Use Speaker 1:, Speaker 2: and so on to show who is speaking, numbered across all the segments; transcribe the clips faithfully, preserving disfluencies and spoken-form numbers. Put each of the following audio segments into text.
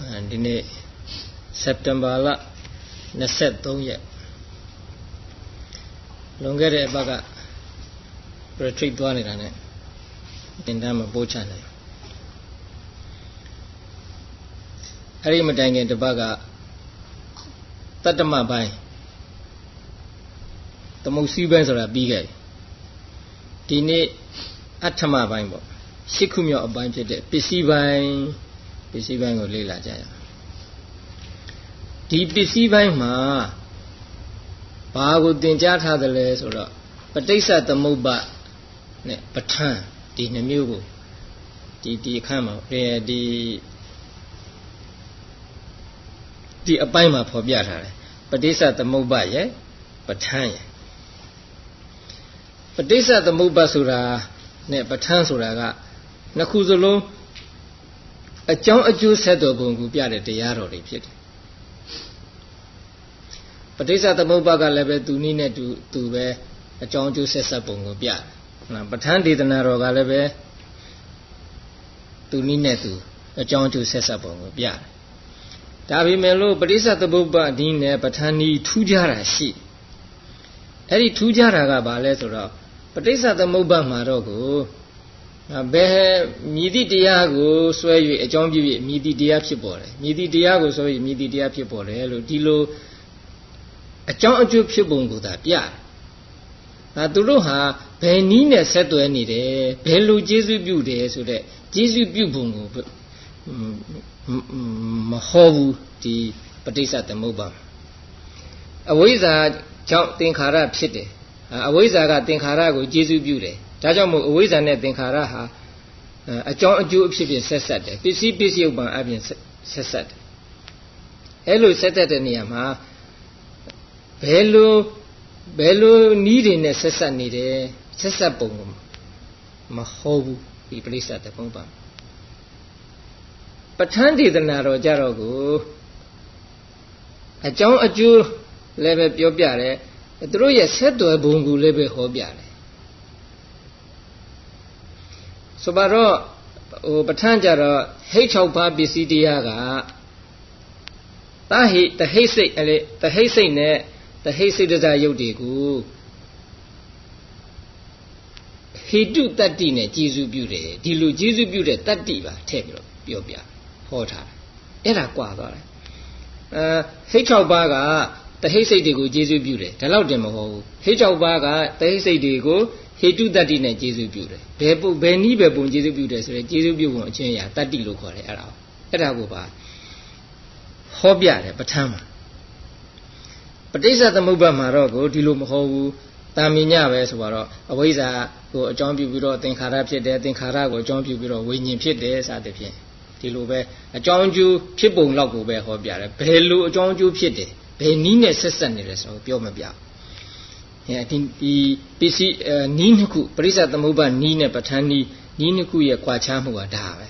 Speaker 1: ဒီနေ့စက်တင်ဘာလtwenty-threeရက်လွန်ခဲ့တဲ့အပတ်က retreat သွားနေတာနဲ့တင်တန်းမပို့ချနိုင်အဲ့ဒီမတိုင်ခင်တစ်ပတ်ကတတ္တမပိုင်းသမုတ်စည်းပိုင်းဆိုတာပြီးခဲ့ဒီနေ့အဋ္ဌမပိုင်းပေါ့ရှစ်ခုမြောက်အပိုင်းဖြစ်တဲ့ပစ္စည်းပိုင်းပစ္စည်းပိုင်းကိုလေ့လာကြရအောင်ဒီပစ္စည်းပိုင်းမှာဘာကိုသင်ကြားထားသလဲဆိုတော့ပဋိစ္စသမုပ္ပါနဲ့ပဋ္ဌာန်းဒီနှမျိုးကိုဒီဒီအခန်းမှာဒီဒီအပိုင်းမှာဖော်ပြထားတယ်ပဋိစ္စသမုပ္ပါရဲ့ပဋ္ဌာန်းရဲ့ပဋိစ္စသမုပ္ပါဆိုတာနဲ့ပဋ္ဌာန်းဆိုတာကနှစ်ခုစလုံးအကြောင်းအကျိုးဆက်တော်ပုံကိုပြတဲ့တရားတော်တွေဖြစ်တယ်ပဋိစ္စသမုပ္ပါကလည်းပဲသူနည်းနဲ့သူသူပဲအကြောင်းအကျိုးဆက်ဆက်ပုံကိုပြတယ်နော်ပဋ္ဌာန်းဒေသနာတော်ကလည်းပဲသူနည်းနဲ့သူအကြောင်းအကျိုးဆက်ဆက်ပုံကိုပြတယ်ဒါပေမဲ့လို့ပဋိစ္စသမုပ္ပါဒီနဲ့ပဋ္ဌာန်းဤထူးခြားတာရှိအဲ့ဒီထူးခြားတာကဘာလဲဆိုတော့ပဋိစ္စသမုပ္ပါမှာတော့ကိုဘယ်မြည်သည့်တရားကိုဆွဲ၍အကြောင်းပြု၍မြည်သည့်တရားဖြစ်ပေါ်တယ်မြည်သည့်တရားကိုဆွဲ၍မြည်သည့်တရားဖြစ်ပေါ်တယ်လို့ဒီလိုအကြောင်းအကျိုးဖြစ်ပုံကိုသာပြတယ်။ဒါသူတို့ဟာဘယ်နည်းနဲ့ဆက်သွယ်နေတယ်ဘယ်လိုကျေးဇူးပြုတယ်ဆိုတဲ့ကျေးဇူးပြုပုံကိုမဟောဘူးဒီပဋိစ္စသမုပ္ပါအဝိဇ္ဇာကြောင့်သင်္ခါရဖြစ်တယ်အဝိဇ္ဇာကသင်္ခါရကိုကျေးဇူးပြုတယ်ဒါကြောင့်မို့အဝိဇ္ဇာနဲ့သင်္ခါရဟာအကြောင်းအကျိုးအဖြစ်ဖြင့်ဆက်ဆက်တယ်ပစ္စည်းပစ္စည်းဥပ္ပံအပြင်ဆက်ဆက်တယ်အဲလိုဆက်သက်တဲ့နေရာမှာဘယ်လိုဘယ်လိုနီးတွေနဲ့ဆက်ဆက်နေတယ်ဆက်ဆက်ပုံမဟုတ်ဘူးဒီပဋိစ္စသမုပ္ပါပဋ္ဌာန်းဒေသနာတော်ကြတော့ကိုအကြောင်းအကျိုးလည်းပဲပြောပြတယ်သူတို့ရဲ့ဆက်သွယ်ပုံကိုလည်းပဲဟောပြတယ်ဆိုပါတော့ဟိုပဋ္ဌာန်းကြတော့ဟိတ်၆ပါးပစ္စည်းတရားကတာဟိတဟိတ်စိတ်အဲ့တဟိတ်စိတ်နဲ့တဟိတ်စိတ်တဇယုတ်တွေကိုဟိတုတတ္တိနဲ့ကျေစုပြုတယ်ဒီလိုကျေစုပြုတဲ့တတ္တိပါထည့်ပြီးတော့ပြောပြဟောထားတယ်အဲ့ဒါကွာသွားတယ်အဲဟိတ်၆ပါးကတဟိတ်စိတ်တွေကိုကျေစုပြုတယ်ဒါတော့တင်မဟုတ်ဘူးဟိတ်၆ပါးကတဟိတ်စိတ်တွေကိုဟိတုတတ္တိနဲ့ကျေစုပြုတယ်ဘယ်ပုံဘယ်နည်းပဲပုံကျေစုပြုတယ်ဆိုရင်ကျေစုပြုပုံအချင်းအရာတတ္တိလို့ခေါ်တယ်အဲ့ဒါအဲ့ဒါကိုပါဟောပြတယ်ပဋ္ဌာန်းမှာပဋိစ္စသမုပ္ပါမှာတော့ကိုဒီလိုမဟုတ်ဘူးတာမင်ညပဲဆိုတော့အဝိဇ္ဇာကိုအကြောင်းပြုပြီးတော့သင်္ခါရဖြစ်တယ်သင်္ခါရကိုအကြောင်းပြုပြီးတော့ဝိညာဉ်ဖြစ်တယ်စသဖြင့်ဒီလိုပဲအကြောင်းအကျိုးဖြစ်ပုံလောက်ကိုပဲဟောပြတယ်ဘယ်လိုအကြောင်းအကျိုးဖြစ်တယ်ဘယ်နည်းနဲ့ဆက်ဆက်နေတယ်ဆိုတော့ပြောမပြအဲဒီဒီပစ္စည်းနီးနှစ်ခုပရိစ္ဆသမုပ္ပါနီးနဲ့ပဋ္ဌာန်းနီးနီးနှစ်ခုရဲ့ကွာခြားမှုကဒါပဲ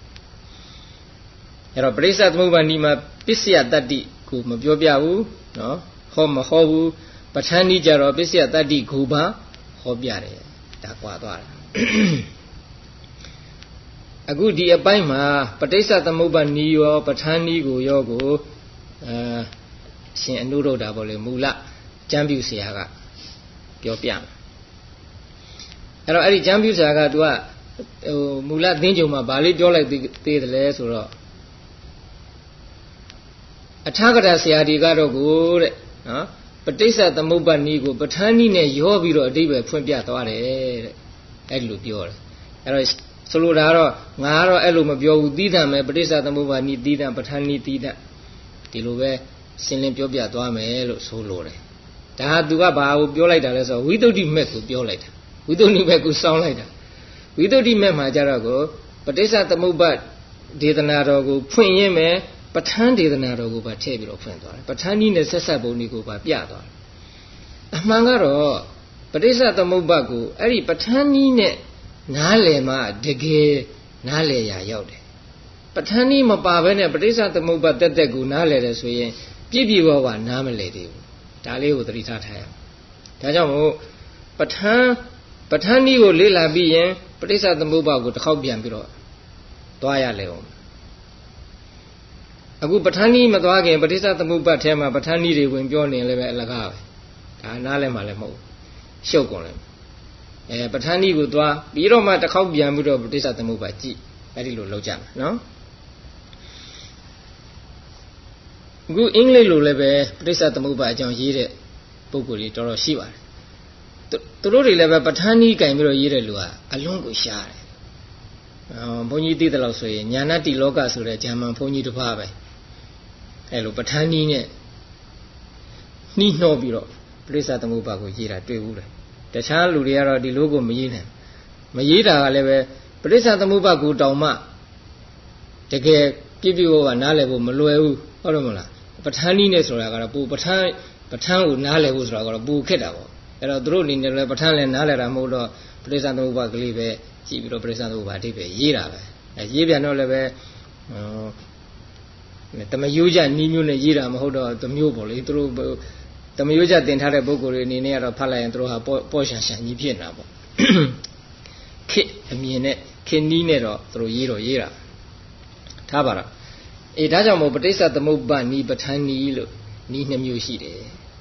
Speaker 1: အဲတော့ပရိစ္ဆသမုပ္ပါနီးမှာပစ္စယတတ္တိကိုမပြောပြဘူးနော်ဟောမဟောဘူးပဋ္ဌာန်းနီးကြတော့ပစ္စယတတ္တိကိုပါဟောပြတယ်ဒါကွာသွားတယ်အခုဒီအပိုင်းမှာပဋိစ္စသမုပ္ပါနီးရောပဋ္ဌာန်းနီးကိုရောကိုအဲရှင်အနုရုဒ္ဓဘောလေမူလကျမ်းပြုဆရာကပြောပြမယ်အဲ့တော့အဲ့ဒီကျမ်းပြုဆရာက तू ကဟိုမူလသင်္ကြုံမှာဗာလေးပြောလိုက်သေးတယ်လဲဆိုတော့အထာဂရဆရာဒီကတော့ကိုတဲ့နော်ပဋိစ္စသမုပ္ပါနီးကိုပဋ္ဌာန်းနီးနဲ့ရောပြီးတော့အဓိပ္ပာယ်ဖွင့်ပြသွားတယ်တဲ့အဲ့လိုပြောတယ်အဲ့တော့ဆိုလိုတာကတော့ငါကတော့အဲ့လိုမပြောဘူးသီးသန့်ပဲပဋိစ္စသမုပ္ပါနီးသီးသန့်ပဋ္ဌာန်းနီးသီးသန့်ဒီလိုပဲရှင်းလင်းပြောပြသွားမယ်လို့ဆိုလိုတယ်ဒါဟာသူကဘာကိုပြောလိုက်တာလဲဆိုတော့ဝိသုဒ္ဓိမက်ကိုပြောလိုက်တာဝိသုဒ္ဓိမက်ကိုစောင်းလိုက်တာဝိသုဒ္ဓိမက်မှာကြတော့ကိုပဋိစ္စသမုပ္ပါဒေသနာတော်ကိုဖွင့်ရင်းမယ်ပဋ္ဌာန်းဒေသနာတော်ကိုပါထည့်ပြီးတော့ဖွင့်သွားတယ်ပဋ္ဌာန်းနည်းနဲ့ဆက်ဆက်ပုံတွေကိုပါပြသွားတယ်အမှန်ကတော့ပဋိစ္စသမုပ္ပါကိုအဲ့ဒီပဋ္ဌာန်းနည်းနဲ့နားလည်မှတကယ်နားလည်ရာရောက်တယ်ပဋ္ဌာန်းနည်းမပါဘဲနဲ့ပဋိစ္စသမုပ္ပါတက်တက်ကိုနားလည်တယ်ဆိုရင်ပြည့်ပြည့်ဝဝနားမလည်သေးဘူးဒါလေးကိုသတိထားထားရအောင်ဒါကြောင့်မို့ပဋ္ဌာန်းပဋ္ဌာန်းနည်းကိုလေ့လာပြီးရင်ပဋိစ္စသမုပ္ပါကိုတစ်ခေါက်ပြန်ပြီးတော့သွားရလေအောင်အခုပဋ္ဌာန်းကြီးမသွားခင်ပဋိစ္စသမုပ္ပါထဲမှာပဋ္ဌာန်းကြီးတွေဝင်ပြောနေလည်းပဲအလကားပဲဒါနားလည်းမှလည်းမဟုတ်ရှုပ်ကုန်လည်းအဲပဋ္ဌာန်းကြီးကိုသွားပြီးတော့မှတစ်ခေါက်ပြန်ပြီးတော့ပဋိစ္စသမုပ္ပါကြည့်အဲ့ဒီလိုလောက်ကြမှာနော်အခုအင်္ဂလိပ်လိုလည်းပဲပဋိစ္စသမုပ္ပါအကြောင်းရေးတဲ့ပုဂ္ဂိုလ်တွေတော်တော်ရှိပါတယ်သူတို့တွေလည်းပဲပဋ္ဌာန်းကြီးကင်ပြီးတော့ရေးတဲ့လူကအလွန်ကိုရှားတယ်အော်ဘုန်းကြီးသိတယ်လို့ဆိုရင်ညာဏတိလောကဆိုတဲ့ဂျာမန်ဘုန်းကြီးတစ်ပါးပဲအဲ့လိုပဋ္ဌာန်းကြီးနဲ့နှီးနှောပြီးတော့ပဋိစ္စသမုပ္ပါကိုရေးတာတွေ့ဘူးလေတခြားလူတွေကတော့ဒီလိုကိုမရေးနိုင်မရေးတာကလည်းပဲပဋိစ္စသမုပ္ပါကိုတောင်မှတကယ်ပြည့်ပြည့်ဝဝနားလည်ဖို့မလွယ်ဘူးဟုတ်တယ်မလားပဋ္ဌာန်းကြီးနဲ့ဆိုတာကတော့ပူပဋ္ဌာန်းပဋ္ဌာန်းကိုနားလည်ဖို့ဆိုတာကတော့ပူခက်တာပေါ့အဲ့တော့သူတို့အနေနဲ့လည်းပဋ္ဌာန်းလည်းနားလည်တာမဟုတ်တော့ပဋိစ္စသမုပ္ပါကလေးပဲကြည့်ပြီးတော့ပဋိစ္စသမုပ္ပါအဓိပ္ပာယ်ရေးတာပဲအဲရေးပြန်တော့လည်းပဲတမယိုးကြနီးမျိုးနဲ့ရေးတာမဟုတ်တော့တမျိုးပေါ့လေသူတို့တမယိုးကြတင်ထားတဲ့ပုဂ္ဂိုလ်တွေအနေနဲ့ကတော့ဖတ်လိုက်ရင်သူတို့ဟာပေါ့ရှန်ရှန်ကြီးဖြစ်နေတာပေါ့ခေအမြင်နဲ့ခေနီးနဲ့တော့သူတို့ရေးတော့ရေးတာထားပါတော့အေးဒါကြောင့်မို့ပဋိစ္စသမုပ္ပါနီးပဋ္ဌာန်းနီးလို့နီးနှစ်မျိုးရှိတယ်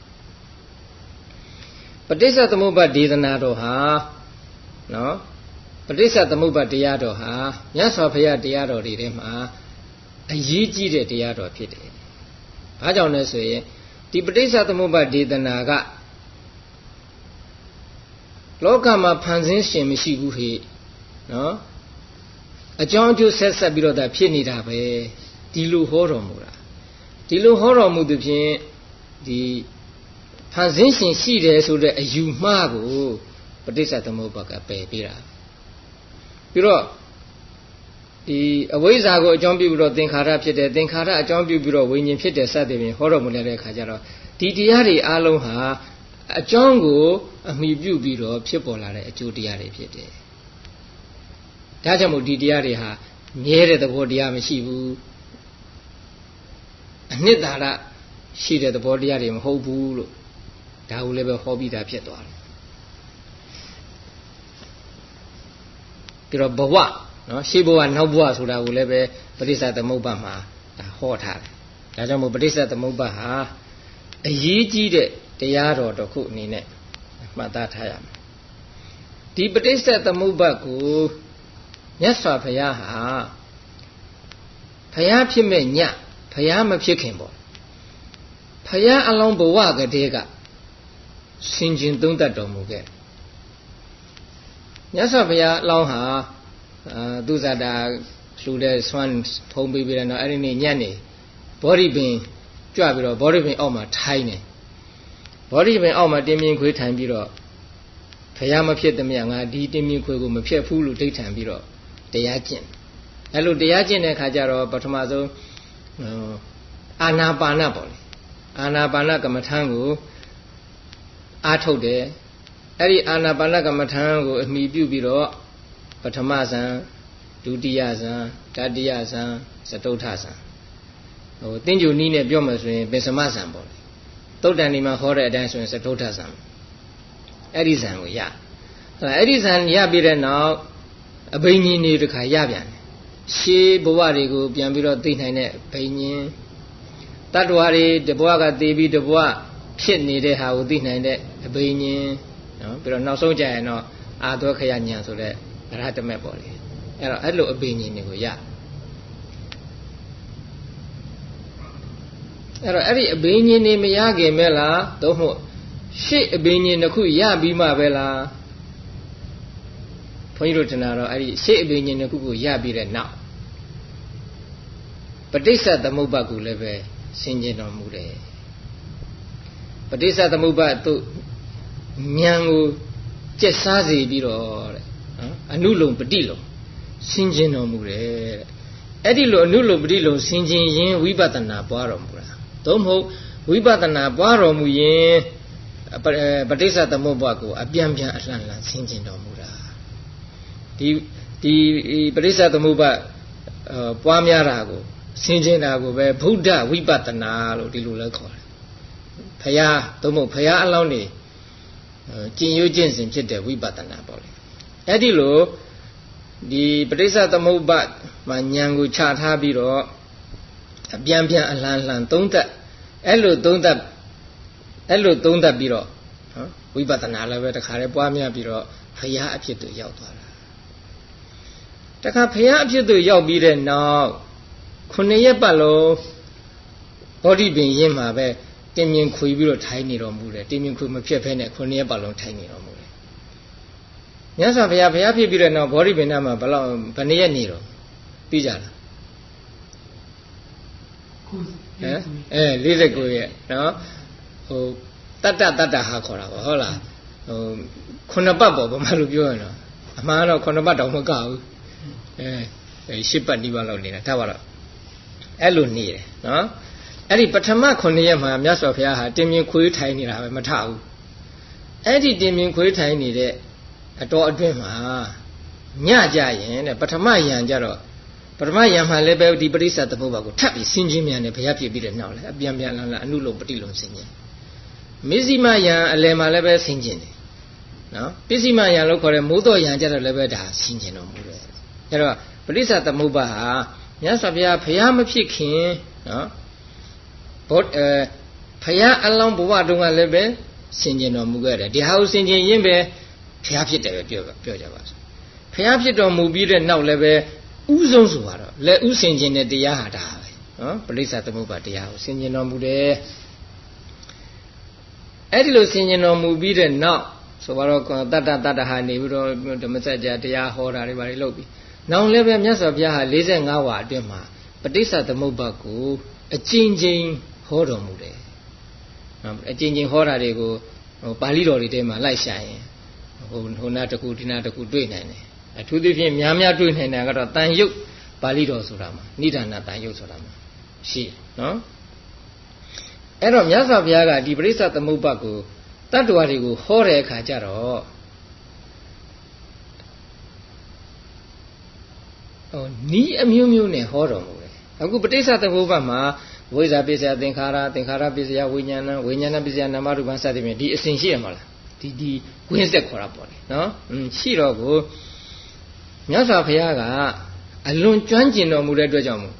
Speaker 1: ပဋိစ္စသမုပ္ပါဒေသနာတော်ဟာနော်ပဋိစ္စသမုပ္ပါတရားတော်ဟာမြတ်စွာဘုရားတရားတော်တွေထဲမှာအရေးကြီးတဲ့တရားတော်ဖြစ်တယ်။ဘာကြောင့်လဲဆိုရင်ဒီပဋိစ္စသမုပ္ပါဒေသနာကလောကမှာဖန်ဆင်းရှင်မရှိဘူးဟိနော်အကြောင်းအကျိုးဆက်ဆက်ပြီးတော့ဒါဖြစ်နေတာပဲဒီလိုဟောတော်မူတာဒီလိုဟောတော်မူသဖြင့်ဒီဖန်ဆင်းရှင်ရှိတယ်ဆိုတဲ့အယူမှားကိုပဋိစ္စသမုပ္ပါကပယ်ပေးတာပြီးတော့ဒီအဝိဇ္ဇာကိုအကြောင်းပြုပြီးတော့သင်္ခါရဖြစ်တယ်သင်္ခါရအကြောင်းပြုပြီးတော့ဝိညာဉ်ဖြစ်တယ်စသဖြင့်ဟောတော်မူတဲ့အခါကျတော့ဒီတရားတွေအလုံးဟာအကြောင်းကိုအမိပြုပြီးတော့ဖြစ်ပေါ်လာတဲ့အကျိုးတရားတွေဖြစ်တယ်ဒါကြောင့်မို့ဒီတရားတွေဟာမြဲတဲ့သဘောတရားမရှိဘူးအနှစ်သာရရှိတဲ့သဘောတရားတွေမဟုတ်ဘူးလို့ဒါကိုလည်းပဲဟောပြီးသားဖြစ်သွားတယ်ပြီးတော့ဘဝနော်ရှေးဘဝနောက်ဘဝဆိုတာကိုလည်းပဲပဋိစ္စသမုပ္ပါမှာဒါဟောထားတယ်ဒါကြောင့်မို့ပဋိစ္စသမုပ္ပါဟာအရေးကြီးတဲ့တရားတော်တစ်ခုအနေနဲ့မှတ်သားထားရမယ်ဒီပဋိစ္စသမုပ္ပါကိုမြတ်စွာဘုရားဟာဘုရားဖြစ်မဲ့ညဘုရားမဖြစ်ခင်ပေါ့ဘုရားအလောင်းဘဝကတည်းကဆင်ခြင်သုံးသပ်တော်မူခဲ့မြတ်စွာဘုရားအလောင်းဟာအာသူဇာတာလှူတဲ့ဆွမ်းထုံးပေးပြီးတော့အဲ့ဒီနေ့ညနေဘောဓိပင်ကြွပြီးတော့ဘောဓိပင်အောက်မှာထိုင်းနေဘောဓိပင်အောက်မှာတင်းမြင့်ခွေးထိုင်ပြီးတော့ဘုရားမဖြစ်သမျှငါဒီတင်းမြင့်ခွေးကိုမဖြစ်ဘူးလို့ဒိဋ္ဌံပြီးတော့တရားကျင့်အဲ့လိုတရားကျင့်တဲ့အခါကျတော့ပထမဆုံးအာနာပါနပေါ့လေအာနာပါနကမ္မထံကိုအားထုတ်တယ်အဲ့ဒီအာနာပါနကမ္မထံကိုအမိပြုပြီးတော့ပထမဇံဒုတိယဇံတတိယဇံစတုထဇံဟိုတင်းကျူနီးနဲ့ပြောမှဆိုရင်ပင်စမဇံပေါ့လေသုတ်တန်ဒီမှာဟောတဲ့အတိုင်းဆိုရင်စတုထဇံအဲ့ဒီဇံကိုရအဲ့ဒီဇံရပြီးတဲ့နောက်အဘိညာဉ်တွေတခါရပြန်တယ်ရှေးဘဝတွေကိုပြန်ပြီးတော့သိနိုင်တဲ့ဘိညာဉ်တတ္တဝါတွေတဘဝကသိပြီးတဘဝဖြစ်နေတဲ့ဟာကိုသိနိုင်တဲ့အဘိညာဉ်နော်ပြီးတော့နောက်ဆုံးကြရင်တော့အာသောခယညာဆိုတဲ့အရဟတမေပေါ့လေအဲ့တော့အဲ့လိုအဘိညာဉ်တွေကိုရအဲ့တော့အဲ့ဒီအဘိညာဉ်တွေမရခင်ပဲလားသို့မဟုတ်ရှေ့အဘိညာဉ်တစ်ခုရပြီးမှပဲလားဘုန်းကြီးတို့ထင်တာတော့အဲ့ဒီရှေ့အဘိညာဉ်တစ်ခုကိုရပြီးတဲ့နောက်ပဋိစ္စသမုပ္ပါကိုလည်းပဲဆင်ခြင်တော်မူတယ်ပဋိစ္စသမုပ္ပါသူဉာဏ်ကိုကျက်စားစေပြီးတော့တဲ့နော်အနုလုံပฏิလုံဆင်ခြင်တော်မူတယ်တဲ့အဲ့ဒီလိုအနုလုံပฏิလုံဆင်ခြင်ရင်ဝိပဿနာပွားတော်မူတာသို့မဟုတ်ဝိပဿနာပွားတော်မူရင်ပဋိစ္စသမုပ္ပါကိုအပြန်ပြန်အလှန်လှန်ဆင်ခြင်တော်မူတာဒီဒီပဋိစ္စသမုပ္ပါပွားများတာကိုဆင်ခြင်တာကိုပဲဗုဒ္ဓဝိပဿနာလို့ဒီလိုလဲခေါ်တယ်ဖရာသို့မဟုတ်ဖရာအလောင်းနေကျင့်ရွတ်ကျင့်စဉ်ဖြစ်တဲ့ဝိပဿနာပေါ့လေအဲ့ဒီလိုဒီပဋိစ္စသမုပ္ပါမှာဉာဏ်ကိုချထားပြီးတော့ပြန်ပြန်အလံလှန်သုံးသက်အဲ့လိုသုံးသက်အဲ့လိုသုံးသက်ပြီးတော့နော်ဝိပဿနာလည်းပဲတခါတည်းပွားများပြီးတော့ဘုရားအဖြစ်သို့ရောက်သွားတာတခါဘုရားအဖြစ်သို့ရောက်ပြီးတဲ့နောက်ခုနှစ်ရက်ပတ်လုံးဘောဓိပင်ရင်းမှာပဲတင်မြင်ခွေပြီးတော့ထိုင်နေတော်မူတယ်တင်မြင်ခွေမဖြစ်ဖဲနဲ့ခုနှစ်ရက်ပတ်လုံးထိုင်နေတော်မူတယ်မြတ်စွာဘုရားဘုရားဖြစ်ပြီးတဲ့နောက်ဘောဓိပင်နာမှာဘယ်လောက်ဘယ်နှစ်ရက်နေတော့ပြီးကြလားဟမ်အဲလေးစိတ်ကိုရဲ့နော်ဟိုတတ္တတတ္တဟာခေါ်တာပေါ့ဟုတ်လားဟိုခုနှစ်ပတ်ပေါ့ဘာမှလို့ပြောရတော့အမှန်တော့ခုနှစ်ပတ်တောင်မကဘူးအဲရှစ်ပတ်ဒီပတ်လောက်နေတာဒါပါတော့အဲ့လိုနေတယ်နော်အဲ့ဒီပထမခုနှစ်ရက်မှာမြတ်စွာဘုရားဟာတင်မြင်ခွေးထိုင်နေတာပဲမထဘူးအဲ့ဒီတင်မြင်ခွေးထိုင်နေတဲ့အတော်အတွင်းမှာညကြရင်တဲ့ပထမယံကြတော့ပထမယံမှာလည်းပဲဒီပရိစ္ဆသမုပ္ပါကိုထပ်ပြီးဆင်ခြင်မြန်တယ်ဘုရားဖြစ်ပြီးတဲ့နောက်လည်းအပြန်ပြန်လန်းလန်းအနုလုံပฏิလုံဆင်ခြင်မစ္စည်းမယံအလယ်မှာလည်းပဲဆင်ခြင်တယ်နော်ပစ္စည်းမယံလို့ခေါ်တဲ့မိုးတော်ယံကြတော့လည်းပဲဒါဆင်ခြင်တော်မူတယ်အဲ့တော့ပရိစ္ဆသမုပ္ပါဟာမြတ်စွာဘုရားဘုရားမဖြစ်ခင်နော်ဘောအဲဘုရားအလောင်းဘဝတုန်းကလည်းပဲဆင်ခြင်တော်မူခဲ့တယ်ဒီဟာကိုဆင်ခြင်ရင်းပဲဘုရားဖြစ်တယ်ပဲပြောပြောကြပါစို့ဘုရားဖြစ်တော်မူပြီးတဲ့နောက်လည်းပဲဥဆုံးဆိုတော့လက်ဥဆင်ခြင်တဲ့တရားဟာဒါပဲနော်ပရိစ္ဆသမုပ္ပါတရားကိုဆင်ခြင်တော်မူတယ်အဲ့ဒီလိုဆင်ခြင်တော်မူပြီးတဲ့နောက်ဆိုတော့တတ္တတတ္တဟာနေပြီးတော့ဓမ္မစကြာတရားဟောတာတွေဘာတွေလုပ်ပြီးနောက်လည်းပဲမြတ်စွာဘုရားဟာ၄၅ဝါအတွင်းမှာပဋိစ္စသမုပ္ပါကိုအကျဉ်းချင်းဟောတော်မူတယ်နော်အကျဉ်းချင်းဟောတာတွေကိုဟိုပါဠိတော်တွေထဲမှာလိုက်ရှာရင်ဟိုဟိုနာတကူဒီနာတကူတွေ့နိုင်တယ်အထူးသဖြင့်များများတွေ့နိုင်တာကတော့တန်ရုပ်ပါဠိတော်ဆိုတာမှာနိဒာနတန်ရုပ်ဆိုတာမှာရှိနော်အဲ့တော့မြတ်စွာဘုရားကဒီပရိစ္ဆသမုပ္ပါကိုတတ္တဝါတွေကိုဟောတဲ့အခါကျတော့ဟိုနီးအမျိုးမျိုးနဲ့ဟောတော်မူတယ်အခုပဋိစ္စသမုပ္ပါမှာဝိဇ္ဇာပစ္စယသင်္ခါရသင်္ခါရပစ္စယဝိညာဏဝိညာဏပစ္စယနာမရူပံစသဖြင့်ဒီအစဉ်ရှိရမှာလားဒီဒီဝင်းဆက်ခေါ်တာပေါ့လေနော်อืมရှိတော့ကိုမြတ်စွာဘုရားကအလွန်ကျွမ်းကျင်တော်မူတဲ့အတွက်ကြောင့်မို့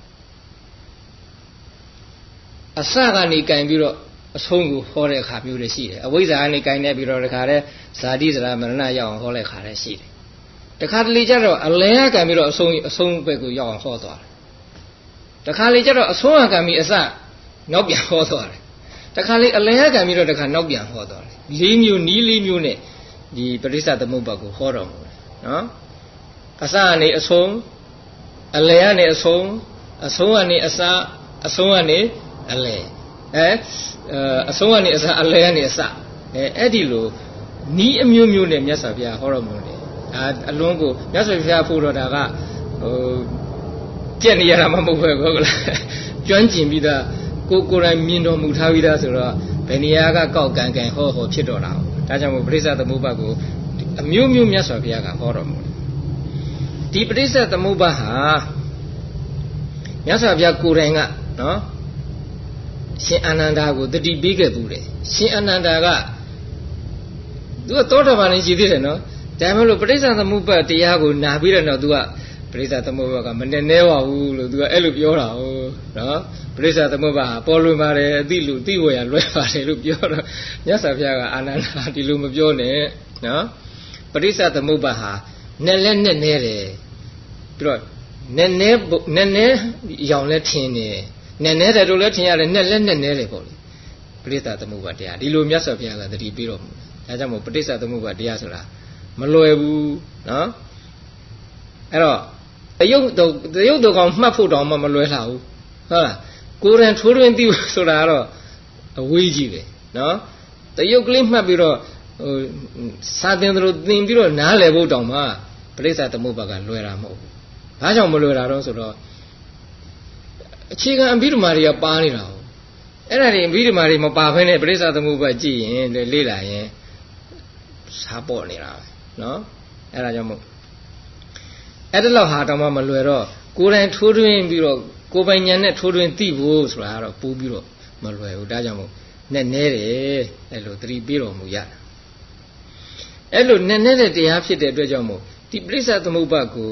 Speaker 1: အစကနေကင်ပြီးတော့အဆုံးကိုဟောတဲ့အခါမျိုးတွေရှိတယ်အဝိဇ္ဇာကနေကင်နေပြီးတော့တခါတည်းဇာတိဇရာမရဏရောက်အောင်ဟောတဲ့အခါလည်းရှိတယ်တခါတလေကျတော့အလဲကံပြီးတော့အဆုံးအဆုံးဘက်ကိုရောက်အောင်ဟောသွားတယ်တခါလေကျတော့အဆုံးကံပြီးအစနောက်ပြန်ဟောသွားတယ်တခါလေအလဲကံပြီးတော့တခါနောက်ပြန်ဟောသွားတယ်လေးမျိုးနီးလေးမျိုးနဲ့ဒီပရိစ္ဆသမုပ္ပါကိုဟောတော်မူတယ်နော်အစကနေအဆုံးအလဲကနေအဆုံးအဆုံးကနေအစအဆုံးကနေအလဲအဲအဆုံးကနေအစအလဲကနေအစအဲအဲ့ဒီလိုနီးအမျိုးမျိုးနဲ့မြတ်စွာဘုရားဟောတော်မူတယ်ဒါအလွန်ကိုမြတ်စွာဘုရားဖို့တော်တာကဟိုကြက်နေရတာမှမဟုတ်ပဲဟုတ်လားကျွမ်းကျင်ပြီးသားကိုကိုယ်တိုင်မြင်တော်မူထားပြီးသားဆိုတော့ဘယ်နေရာကကောက်ကန်ကန်ဟောဟောဖြစ်တော်တာဒါကြောင့်မို့ပရိစ္ဆသမုပ္ပါကိုအမျိုးမျိုးမြတ်စွာဘုရားကဟောတော်မူတယ်ဒီပရိစ္ဆသမုပ္ပါဟာမြတ်စွာဘုရားကိုယ်တိုင်ကနော်ရှင်အာနန္ဒာကိုတတိပေးခဲ့ဘူးတယ်ရှင်အာနန္ဒာကသူကသောတာပန်နေရှိသေးတယ်နော်ဒါမှမဟုတ်ပရိစ္ဆသမုပ္ပါတရားကိုနာပြီးတော့သူကပရိစ္ဆသမုပ္ပါကမနဲ့နဲပါဘူးလို့သူကအဲ့လိုပြောတာဟုတ်နော်ပရိစ္ဆသမုပ္ပါပေါ်လွင်ပါတယ်အတိလူသိဝရလွဲပါတယ်လို့ပြောတော့မြတ်စွာဘုရားကအာနန္ဒာဒီလိုမပြောနဲ့နော်ပရိစ္ဆသမုပ္ပါဟာနဲ့လက်နဲ့နဲတယ်ပြီးတော့နဲ့နဲနဲ့နဲရောင်လဲထင်းနေနဲ့နဲတယ်လို့လဲထင်ရတယ်နဲ့လက်နဲ့နဲတယ်ပေါ့လေပရိစ္ဆသမုပ္ပါတရားဒီလိုမြတ်စွာဘုရားကသတိပေးတော်မူတယ်ဒါကြောင့်မို့ပရိစ္ဆသမုပ္ပါတရားဆိုတာမလွယ်ဘူးနော်အဲ့တော့တရုပ်တော့တရုပ်တော့ကောင်မှတ်ဖို့တောင်မှမလွယ်လာဘူးဟုတ်လားကိုယ်တိုင်ထိုးထွင်းသိဆိုတာကတော့အဝေးကြီးပဲနော်တရုပ်ကလေးမှတ်ပြီးတော့ဟိုစာသင်တို့သင်ပြီးတော့နားလည်ဖို့တောင်မှပရိစ္ဆသမုပ္ပါကလွယ်တာမဟုတ်ဘူးဘာကြောင့်မလွယ်တာတော့ဆိုတော့အခြေခံအဘိဓမ္မာတွေကပါနေတာဟုတ်အဲ့ဒါတွေအဘိဓမ္မာတွေမပါဘဲနဲ့ပရိစ္ဆသမုပ္ပါကြည့်ရင်လေ့လာရင်စားပေါ်နေတာပဲနော်အဲ့ဒါကြောင့်မို့အဲ့ဒါလောက်ဟာတောင်မှမလွယ်တော့ကိုယ်တိုင်ထိုးထွင်းပြီးတော့ကိုယ်ပိုင်ဉာဏ်နဲ့ထိုးထွင်းသိဖို့ဆိုတာကတော့ပိုးပြီးတော့မလွယ်ဘူးဒါကြောင့်မို့နဲ့နဲတယ်အဲ့လိုသတိပေးတော်မူရအဲ့လိုနဲ့နဲတဲ့တရားဖြစ်တဲ့အတွက်ကြောင့်မို့ဒီပရိစ္ဆသမုပ္ပါကို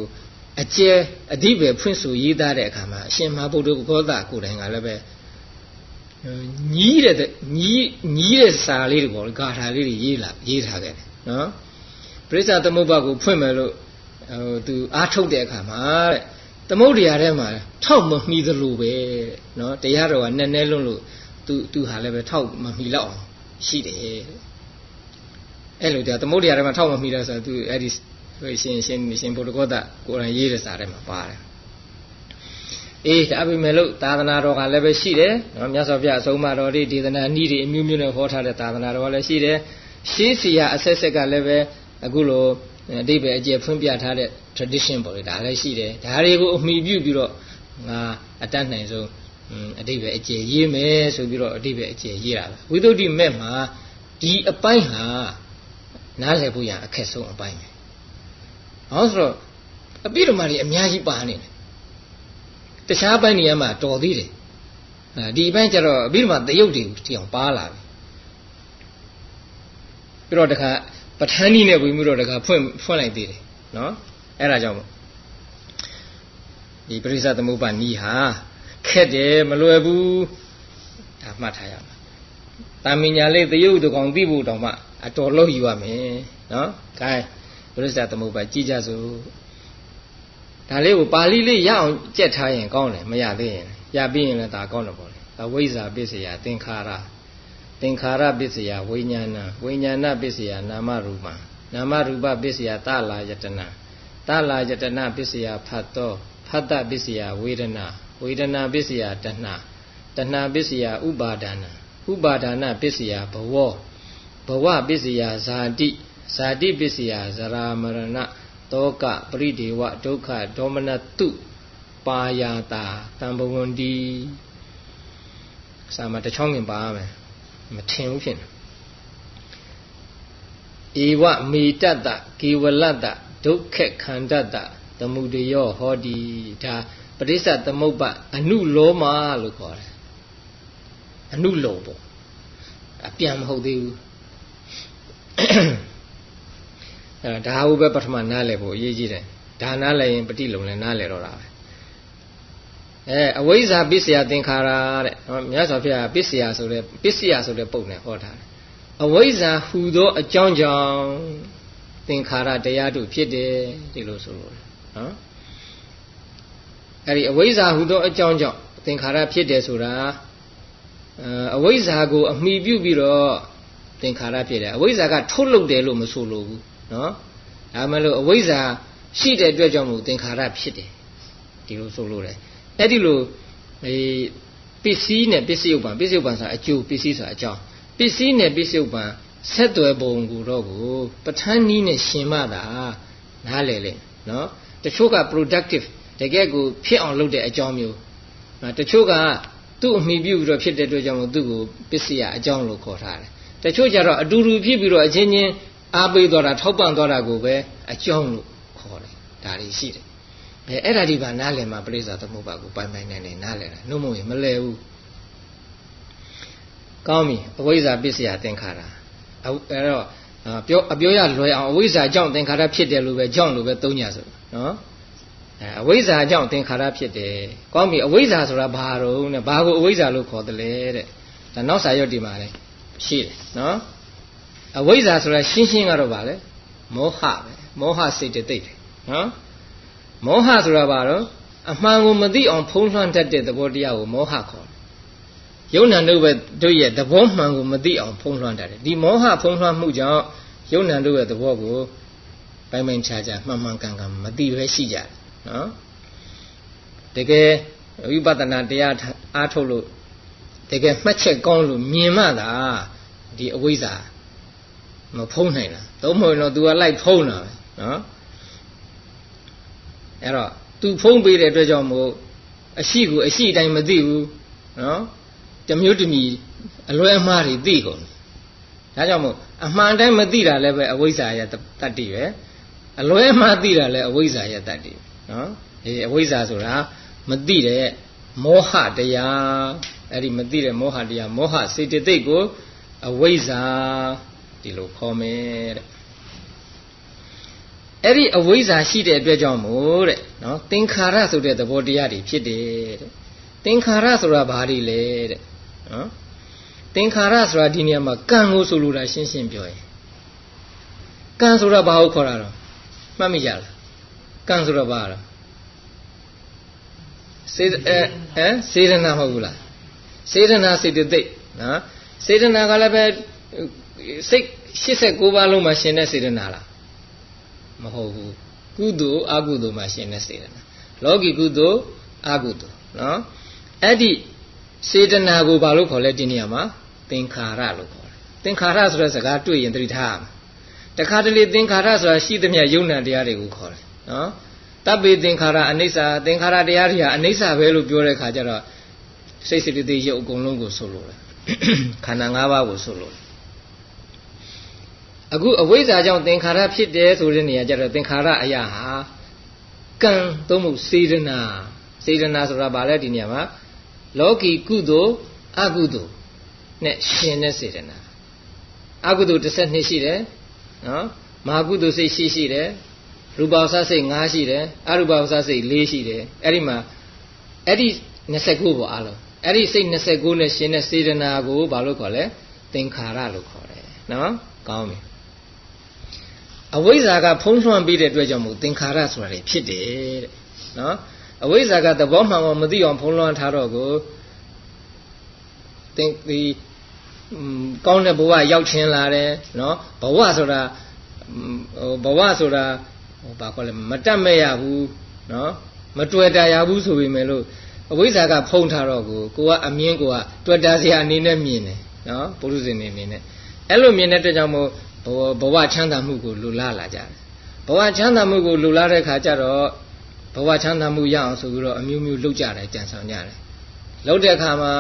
Speaker 1: အကျဲအဓိပ္ပာယ်ဖွင့်ဆိုရေးသားတဲ့အခါမှာအရှင်မဟာဗုဒ္ဓဂေါသကိုယ်တိုင်ကလည်းပဲညီးတဲ့ညီးညီးတဲ့စာလေးတွေပေါ့ဂါထာလေးတွေရေးလာရေးထားခဲ့တယ်နော်ပရိစ္ဆာသမုပ္ပါကိုဖွင့်မယ်လို့ဟိုသူအားထုတ်တဲ့အခါမှာတဲ့သမုဒ္ဒရာထဲမှာထောက်မမှီသလိုပဲနော်တရားတော်ကနည်းနည်းလုံးလို့သူသူဟာလည်းပဲထောက်မမှီလောက်အောင်ရှိတယ်အဲ့လိုကြာသမုဒ္ဒရာထဲမှာထောက်မမှီတော့ဆိုသူအဲ့ဒီရှင်ရှင်ရှင်ဘုဒ္ဓဂေါသကိုယ်တိုင်ရေးတဲ့စာထဲမှာပါတယ်အေးဒါပေမဲ့လို့သာသနာတော်ကလည်းပဲရှိတယ်နော်မြတ်စွာဘုရားအဆုံးအမတော်တွေဒေသနာနည်းတွေအမျိုးမျိုးနဲ့ဟောထားတဲ့သာသနာတော်ကလည်းရှိတယ်ရှေးစီယာအဆက်ဆက်ကလည်းပဲအခုလိုအတိပ္ပယ်အကျယ်ဖွင့်ပြထားတဲ့ tradition ပေါ့လေဒါလည်းရှိတယ်ဒါတွေကိုအမိပြုပြီးတော့ငါအတတ်နိုင်ဆုံးအတိပ္ပယ်အကျယ်ရေးမယ်ဆိုပြီးတော့အတိပ္ပယ်အကျယ်ရေးတာပဲဝိသုဒ္ဓိမဲ့မှာဒီအပိုင်းဟာနားလည်ဖို့ရအခက်ဆုံးအပိုင်းပဲဟောဆိုတော့အပိဓမ္မာတွေအများကြီးပါနေတယ်တခြားပိုင်းနေရာမှာတော်သေးတယ်ဒီအပိုင်းကျတော့အပိဓမ္မာတယုတ်တွေတီအောင်ပါလာပြီပြီးတော့တခါပဋ္ဌာန်းကြီးနဲ့ဝင်ပြီးတော့တခါဖွင့်ဖွင့်လိုက်သေးတယ်နော်အဲ့ဒါကြောင့်မို့ဒီပရိစ္ဆသမုပ္ပါနီးဟာခက်တယ်မလွယ်ဘူးဒါမှတ်ထားရမှာတာမင်ညာလေးတယုတ်တကောင်သိဖို့တောင်မှအတော်လို့ယူရမယ်နော်ခိုင်းပရိစ္ဆသမုပ္ပါကြည်ကြစို့ဒါလေးကိုပါဠိလေးရအောင်ကြက်ထားရင်ကောင်းတယ်မရသေးရင်ရပြီးရင်လည်းဒါကောင်းတယ်ပေါ့လေအဝိဇ္ဇာပစ္စယသင်္ခါရသင်္ခါရပစ္စယဝိညာဏဝိညာဏပစ္စယနာမရူပနာမရူပပစ္စယသလာယတနာသလာယတနာပစ္စယဖတ်သောဖတ်တပစ္စယဝေဒနာဝေဒနာပစ္စယတဏှာတဏှာပစ္စယဥပါဒနာဥပါဒနာပစ္စယဘဝဘဝပစ္စယဇာတိဇာတိပစ္စယဇရာမရဏတောကပရိဒေဝဒုက္ခဒေါမနတုပါယာတာတံဘဝန္တိစာမတချောင်းငင်ပါမယ်မထင်ဘူးဖြစ်နေဧဝမေတ္တကေဝလတ္တဒုက္ခခန္ဓတ္တသမုဒယောဟောတိဒါပရိစ္ဆသမုပ္ပါအနုလောမလို့ခေါ်တယ်အနုလောပေါ့အပြန်မဟုတ်သေးဘူးအဲဒါဟုပဲပထမနားလည်ဖို့အရေးကြီးတယ်ဒါနားလည်ရင်ပฏิလုံလည်းနားလည်တော့တာပဲအဲအဝိဇ္ဇာပစ္စယသင်္ခါရတဲ့မြတ်စွာဘုရားပစ္စယဆိုတဲ့ပစ္စယဆိုတဲ့ပုံနဲ့ဟောထားတယ်အဝိဇ္ဇာဟူသောအကြောင်းကြောင့်သင်္ခါရတရားတို့ဖြစ်တယ်ဒီလိုဆိုလို့နော်အဲဒီအဝိဇ္ဇာဟူသောအကြောင်းကြောင့်သင်္ခါရဖြစ်တယ်ဆိုတာအဝိဇ္ဇာကိုအမိပြုပြီးတော့သင်္ခါရဖြစ်တယ်အဝိဇ္ဇာကထုတ်လုပ်တယ်လို့မဆိုလိုဘူးနော်ဒါမှမဟုတ်အဝိဇ္ဇာရှိတဲ့အတွက်ကြောင့်မို့သင်္ခါရဖြစ်တယ်ဒီလိုဆိုလို့တယ်အဲ့ဒီလိုအဲပစ္စည်းနဲ့ပစ္စယုပ္ပံပစ္စယုပ္ပံဆိုတာအကျိုးပစ္စည်းဆိုတာအကြောင်းပစ္စည်းနဲ့ပစ္စယုပ္ပံဆက်သွယ်ပုံကိုတော့ကိုပဋ္ဌာန်းနည်းနဲ့ရှင်မှသာနားလည်လေနော်တချို့က productive တကယ်ကိုဖြစ်အောင်လုပ်တဲ့အကြောင်းမျိုးတချို့ကသူ့အမိပြုပြီးတော့ဖြစ်တဲ့အတွက်ကြောင့်မို့သူ့ကိုပစ္စယအကြောင်းလို့ခေါ်ထားတယ်တချို့ကျတော့အတူတူဖြစ်ပြီးတော့အချင်းချင်းအားပေးသွားတာထောက်ပံ့သွားတာကိုပဲအကြောင်းလို့ခေါ်တယ်ဒါတွေရှိတယ်အဲအဲ့ဒါဒီပါနားလည်မှာပရိစ္ဆာသမုပ္ပါကိုပိုင်ပိုင်နိုင်နိုင်နားလည်တာနှုတ်မဟုတ်ရင်မလဲဘူးကောင်းပြီအဝိဇ္ဇာပစ္စယသင်္ခါရအဲ့တော့ပြောအပြောရလွယ်အောင်အဝိဇ္ဇာကြောင့်သင်္ခါရဖြစ်တယ်လို့ပဲကြောင့်လို့ပဲသုံးညဆိုနော်အဲအဝိဇ္ဇာကြောင့်သင်္ခါရဖြစ်တယ်ကောင်းပြီအဝိဇ္ဇာဆိုတာဘာတော့နဲ့ဘာကိုအဝိဇ္ဇာလို့ခေါ်တယ်လဲတဲ့ဒါနောက်စာရွက်ဒီမှာလဲရှိတယ်နော်အဝိဇ္ဇာဆိုတာရှင်းရှင်းကတော့ဗာလဲမောဟပဲမောဟစိတ်တသိပ်ပဲနော်မောဟဆိုတာဘာတော့အမှန်ကိုမသိအောင်ဖုံးလွှမ်းတတ်တဲ့သဘောတရားကိုမောဟခေါ်တယ်ယုံနာတို့ပဲတို့ရဲ့သဘောမှန်ကိုမသိအောင်ဖုံးလွှမ်းတတ်တယ်ဒီမောဟဖုံးလွှမ်းမှုကြောင့်ယုံနာတို့ရဲ့သဘောကိုပိုင်ပိုင်ခြားခြားမှန်မှန်ကန်ကန်မသိပဲရှိကြတယ်နော်တကယ်ဝိပဿနာတရားအားထုတ်လို့တကယ်မှတ်ချက်ကောင်းလို့မြင်မှသာဒီအဝိဇ္ဇာမဖုံးနိုင်လားသုံးမဟုတ်တော့ तू ကလိုက်ဖုံးတာပဲနော်အဲ့တော့ तू ဖုံးပေးတဲ့အတွက်ကြောင့်မို့အရှိကိုအရှိတိုင်းမသိဘူးနော်တမျိုးတမီအလွဲအမှားတွေသိကုန်ဒါကြောင့်မို့အမှန်တိုင်းမသိတာလည်းပဲအဝိဇ္ဇာရဲ့တတ္တိပဲအလွဲအမှားသိတာလည်းအဝိဇ္ဇာရဲ့တတ္တိနော်ဒီအဝိဇ္ဇာဆိုတာမသိတဲ့မောဟတရားအဲ့ဒီမသိတဲ့မောဟတရားမောဟစေတသိက်ကိုအဝိဇ္ဇာဒီလိုခေါ်မယ်တဲ့အဲ့ဒီအဝိဇ္ဇာရှိတဲ့အတွက်ကြောင့်မို့တဲ့နော်သင်္ခါရဆိုတဲ့သဘောတရားတွေဖြစ်တယ်တဲ့သင်္ခါရဆိုတာဘာတွေလဲတဲ့နော်သင်္ခါရဆိုတာဒီနေရာမှာကံကိုဆိုလိုတာရှင်းရှင်းပြောရင်ကံဆိုတာဘာကိုခေါ်တာတော့မှတ်မိကြလားကံဆိုတာဘာလဲစေအဲဟမ်စေတနာမဟုတ်ဘူးလားစေတနာစေတသိက်နော်စေတနာကလည်းပဲစိတ်၈၉ပါးလုံးမှာရှင်တဲ့စေတနာလားမဟုတ်ဘူးကုသိုလ်အကုသိုလ်မှာရှင်တဲ့စေတနာလောကီကုသိုလ်အကုသိုလ်နော်အဲ့ဒီစေတနာကိုဘာလို့ခေါ်လဲဒီနေရာမှာသင်္ခါရလို့ခေါ်တယ်သင်္ခါရဆိုတဲ့စကားတွေ့ရင်သတိထားရမယ်တခါတလေသင်္ခါရဆိုတာရှိသမျှယုံ nant တရားတွေကိုခေါ်တယ်နော်တပ်ပေသင်္ခါရအနိစ္စသင်္ခါရတရားတွေဟာအနိစ္စပဲလို့ပြောတဲ့ခါကျတော့စိတ်စိတ်တည်းရုပ်အကုန်လုံးကိုဆိုလို့တယ်ခန္ဓာ၅ပါးကိုဆိုလို့အခုအဝိဇ္ဇာကြောင့်သင်္ခါရဖြစ်တယ်ဆိုတဲ့နေရာကျတော့သင်္ခါရအရာဟာကံသုံးမှုစေတနာစေတနာဆိုတာဘာလဲဒီနေရာမှာလောကီကုသိုလ်အကုသိုလ်နဲ့ရှင်တဲ့စေတနာအကုသိုလ်တစ်ဆက်နှစ်ရှိတယ်နော်မဟာကုသိုလ်စိတ်ရှိရှိတယ်ရူပဝဆစိတ်၅ရှိတယ်အရူပဝဆစိတ်၄ရှိတယ်အဲ့ဒီမှာအဲ့ဒီ၂၉ပေါ့အားလုံးအဲ့ဒီစိတ်၂၉နဲ့ရှင်တဲ့စေတနာကိုဘာလို့ခေါ်လဲသင်္ခါရလို့ခေါ်တယ်နော်ကောင်းပြီအဝိဇ္ဇာကဖုံးလွှမ်းပြီးတဲ့အတွက်ကြောင့်မို့သင်္ခါရဆိုတာတွေဖြစ်တယ်တဲ့နော်အဝိဇ္ဇာကသဘောမှန်အောင်မသိအောင်ဖုံးလွှမ်းထားတော့ကိုသင်ဒီကောင်းတဲ့ဘဝရောက်ချင်းလာတယ်နော်ဘဝဆိုတာဟိုဘဝဆိုတာဟိုဘာခေါ်လဲမတတ်မဲ့ရဘူးနော်မတွေ့တာရဘူးဆိုပေမဲ့လို့အဝိဇ္ဇာကဖုံးထားတော့ကိုကိုကအမြင်ကိုကတွေ့တာစရာအနေနဲ့မြင်တယ်နော်ပုရုဇဉ်နေအနေနဲ့အဲ့လိုမြင်တဲ့အတွက်ကြောင့်မို့ဘဝချမ်းသာမှုကိုလူလားလာကြတယ်ဘဝချမ်းသာမှုကိုလူလားတဲ့ခါကျတော့ဘဝချမ်းသာမှုရအောင်ဆိုပြီးတော့အမျိုးမျိုးလှုပ်ကြတယ်ကြံဆောင်ကြတယ်လှုပ်တဲ့အခါမှာ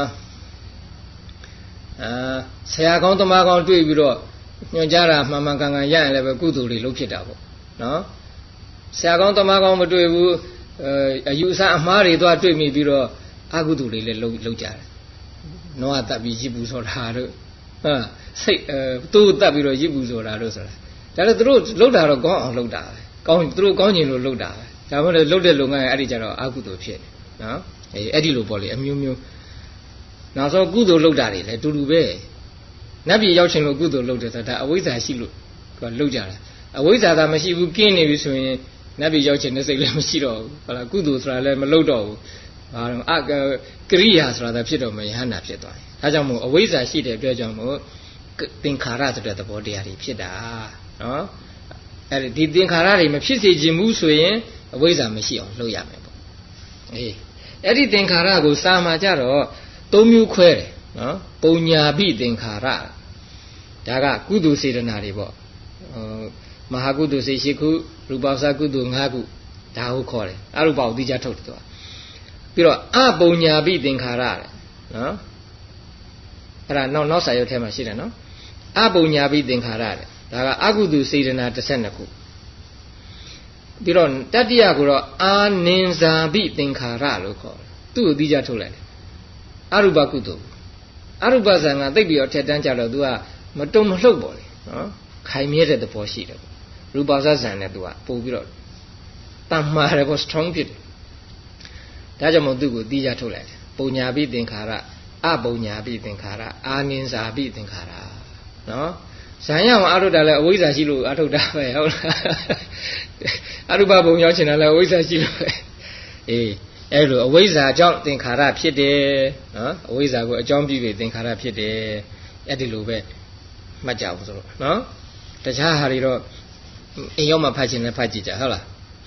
Speaker 1: အာဆရာကောင်းသမားကောင်းတွေ့ပြီးတော့ညွှန်ကြားတာမှန်မှန်ကန်ကန်ရရင်လည်းပဲကုသိုလ်တွေလုပ်ဖြစ်တာပေါ့နော်ဆရာကောင်းသမားကောင်းမတွေ့ဘူးအယူအဆအမှားတွေသွားတွေ့မိပြီးတော့အကုသိုလ်တွေလည်းလုပ်လုပ်ကြတယ်နောကတပ်ပြီးရစ်ပူဆိုတာတို့ဟာစိတ်အဲသူ့တပ်ပြီးတော့ရစ်ပူဆိုတာတို့ဆိုတာဒါလည်းသူတို့လှုပ်တာတော့ကောင်းအောင်လှုပ်တာပဲကောင်းသူတို့ကောင်းကျင်လို့လှုပ်တာပဲဒါမှမဟုတ်လှုပ်တဲ့လုပ်ငန်းအဲ့ဒီကြတော့အကုသိုလ်ဖြစ်တယ်နော်အဲအဲ့ဒီလိုပေါ့လေအမျိုးမျိုးနောက်ဆုံးကုသိုလ်လှုပ်တာတွေလည်းတူတူပဲနတ်ပြည်ရောက်ချင်းလို့ကုသိုလ်လှုပ်တယ်ဆိုတာဒါအဝိဇ္ဇာရှိလို့သူကလှုပ်ကြတာအဝိဇ္ဇာသာမရှိဘူးကင်းနေပြီဆိုရင်နတ်ပြည်ရောက်ချင်းတဲ့စိတ်လည်းမရှိတော့ဘူးဟုတ်လားကုသိုလ်ဆိုတာလည်းမလှုပ်တော့ဘူးဘာလို့အကရိယာဆိုတာဖြစ်တော့မယဟနာဖြစ်သွားတယ်ဒါကြောင့်မို့အဝိဇ္ဇာရှိတဲ့အတွက်ကြောင့်မို့သင်္ခါရဆိုတဲ့သဘောတရားတွေဖြစ်တာနော်အဲဒီသင်္ခါရတွေမဖြစ်စေခြင်းဘူးဆိုရင်အဝိဇ္ဇာမရှိအောင်လှုပ်ရမယ်ပေါ့အေးအဲ့ဒီသင်္ခါရကိုစာမှာကြတော့သုံးမျိုးခွဲတယ်နော်ပုံညာပိသင်္ခါရဒါကကုသိုလ်စေတနာတွေပေါ့ဟိုမဟာကုသိုလ်စေရှိခုရူပဝဆကုသိုလ်၅ခုဒါကိုခေါ်တယ်အရူပကိုသိကြထုတ်တယ်သူကပြီးတော့အပုံညာပိသင်္ခါရတဲ့နော်အဲ့ဒါနောက်နောက်စာရုပ်ထဲမှာရှိတယ်နော်အပုံညာပိသင်္ခါရတဲ့ဒါကအကုသိုလ်စေတနာ၁၂ခုပြီးတော့တတိယကိုတော့အာနင်္ဇာပိသင်္ခါရလို့ခေါ်တယ်သူ့ကိုသိကြထုတ်လိုက်တယ်အရူပကုသိုလ်အရူပဇံကသိပြီးတော့ထက်တန်းကြတော့ तू ကမတုံမလှုပ်ပါလေနော်ခိုင်မြဲတဲ့သဘောရှိတယ်ရူပဇဇံနဲ့ तू ကပို့ပြီးတော့တမ်းမာတယ်ပေါ့ strong ဖြစ်တယ်ဒါကြောင့်မို့သူ့ကိုသိကြထုတ်လိုက်တယ်ပုံညာပိသင်္ခါရအပုံညာပိသင်္ခါရအာနင်္ဇာပိသင်္ခါရနော်ဇံရအောင်အထုတ်တာလဲအဝိဇ္ဇာရှိလို့အထုတ်တာပဲဟုတ်လားအရူပဘုံရောက်ချင်တာလဲအဝိဇ္ဇာရှိလို့ပဲအေးအဲ့လိုအဝိဇ္ဇာကြောင့်သင်္ခါရဖြစ်တယ်နော်အဝိဇ္ဇာကိုအကြောင်းပြုပြီးသင်္ခါရဖြစ်တယ်အဲ့ဒီလိုပဲမှတ်ကြအောင်ဆိုတော့နော်တခြားဟာတွေတော့အိမ်ရောက်မှဖတ်ချင်လည်းဖတ်ကြည့်ကြဟုတ်လား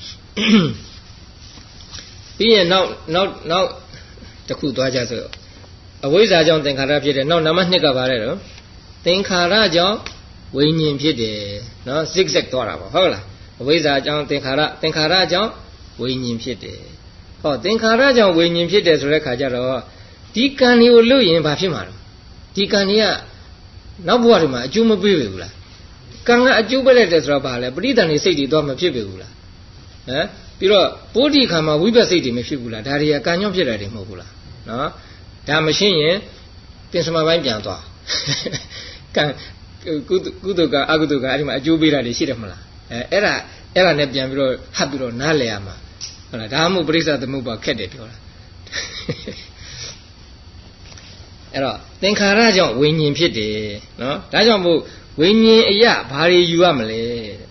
Speaker 1: ပြီးရင်နောက်နောက်နောက်တစ်ခုသွားကြဆိုအဝိဇ္ဇာကြောင့်သင်္ခါရဖြစ်တယ်နောက်နံပါတ်၂ကပါလဲတော့သင်္ခါရကြောင့်ဝိညာဉ်ဖြစ်တယ်နော် zigzag သွားတာပေါ့ဟုတ်လားအဝိဇ္ဇာကြောင့်သင်္ခါရသင်္ခါရကြောင့်ဝိညာဉ်ဖြစ်တယ်ဟောသင်္ခါရကြောင့်ဝိညာဉ်ဖြစ်တယ်ဆိုတဲ့ခါကျတော့ဒီကံတွေကိုလွတ်ရင်ဘာဖြစ်မှာလဲဒီကံတွေကနောက်ဘဝတွေမှာအကျိုးမပေးပေဘူးလားကံကအကျိုးပေးလိုက်တယ်ဆိုတော့ဘာလဲပရိသန္တိစိတ်တွေတော့မဖြစ်ပေဘူးလားဟမ်ပြီးတော့ပိုးတိခါမှာဝိပဿစိတ်တွေမဖြစ်ဘူးလားဒါတွေကကံကြောင့်ဖြစ်တာတွေမဟုတ်ဘူးလားနော်ဒါမရှင်းရင်ပင်စမပိုင်းပြန်သွားကံကုကုသိုလ်ကအကုသိုလ်ကအဲ့ဒီမှာအကျိုးပေးတာတွေရှိတယ်မလားအဲအဲ့ဒါအဲ့ဒါနဲ့ပြန်ပြီးတော့ဟပ်ပြီးတော့နားလည်ရမှာဟုတ်လားဒါမှမဟုတ်ပရိစ္ဆသမုပ္ပါခက်တယ်ပြောတာအဲ့တော့သင်္ခါရကြောင့်ဝိညာဉ်ဖြစ်တယ်နော်ဒါကြောင့်မို့ဝိညာဉ်အရာဘာတွေယူရမလဲ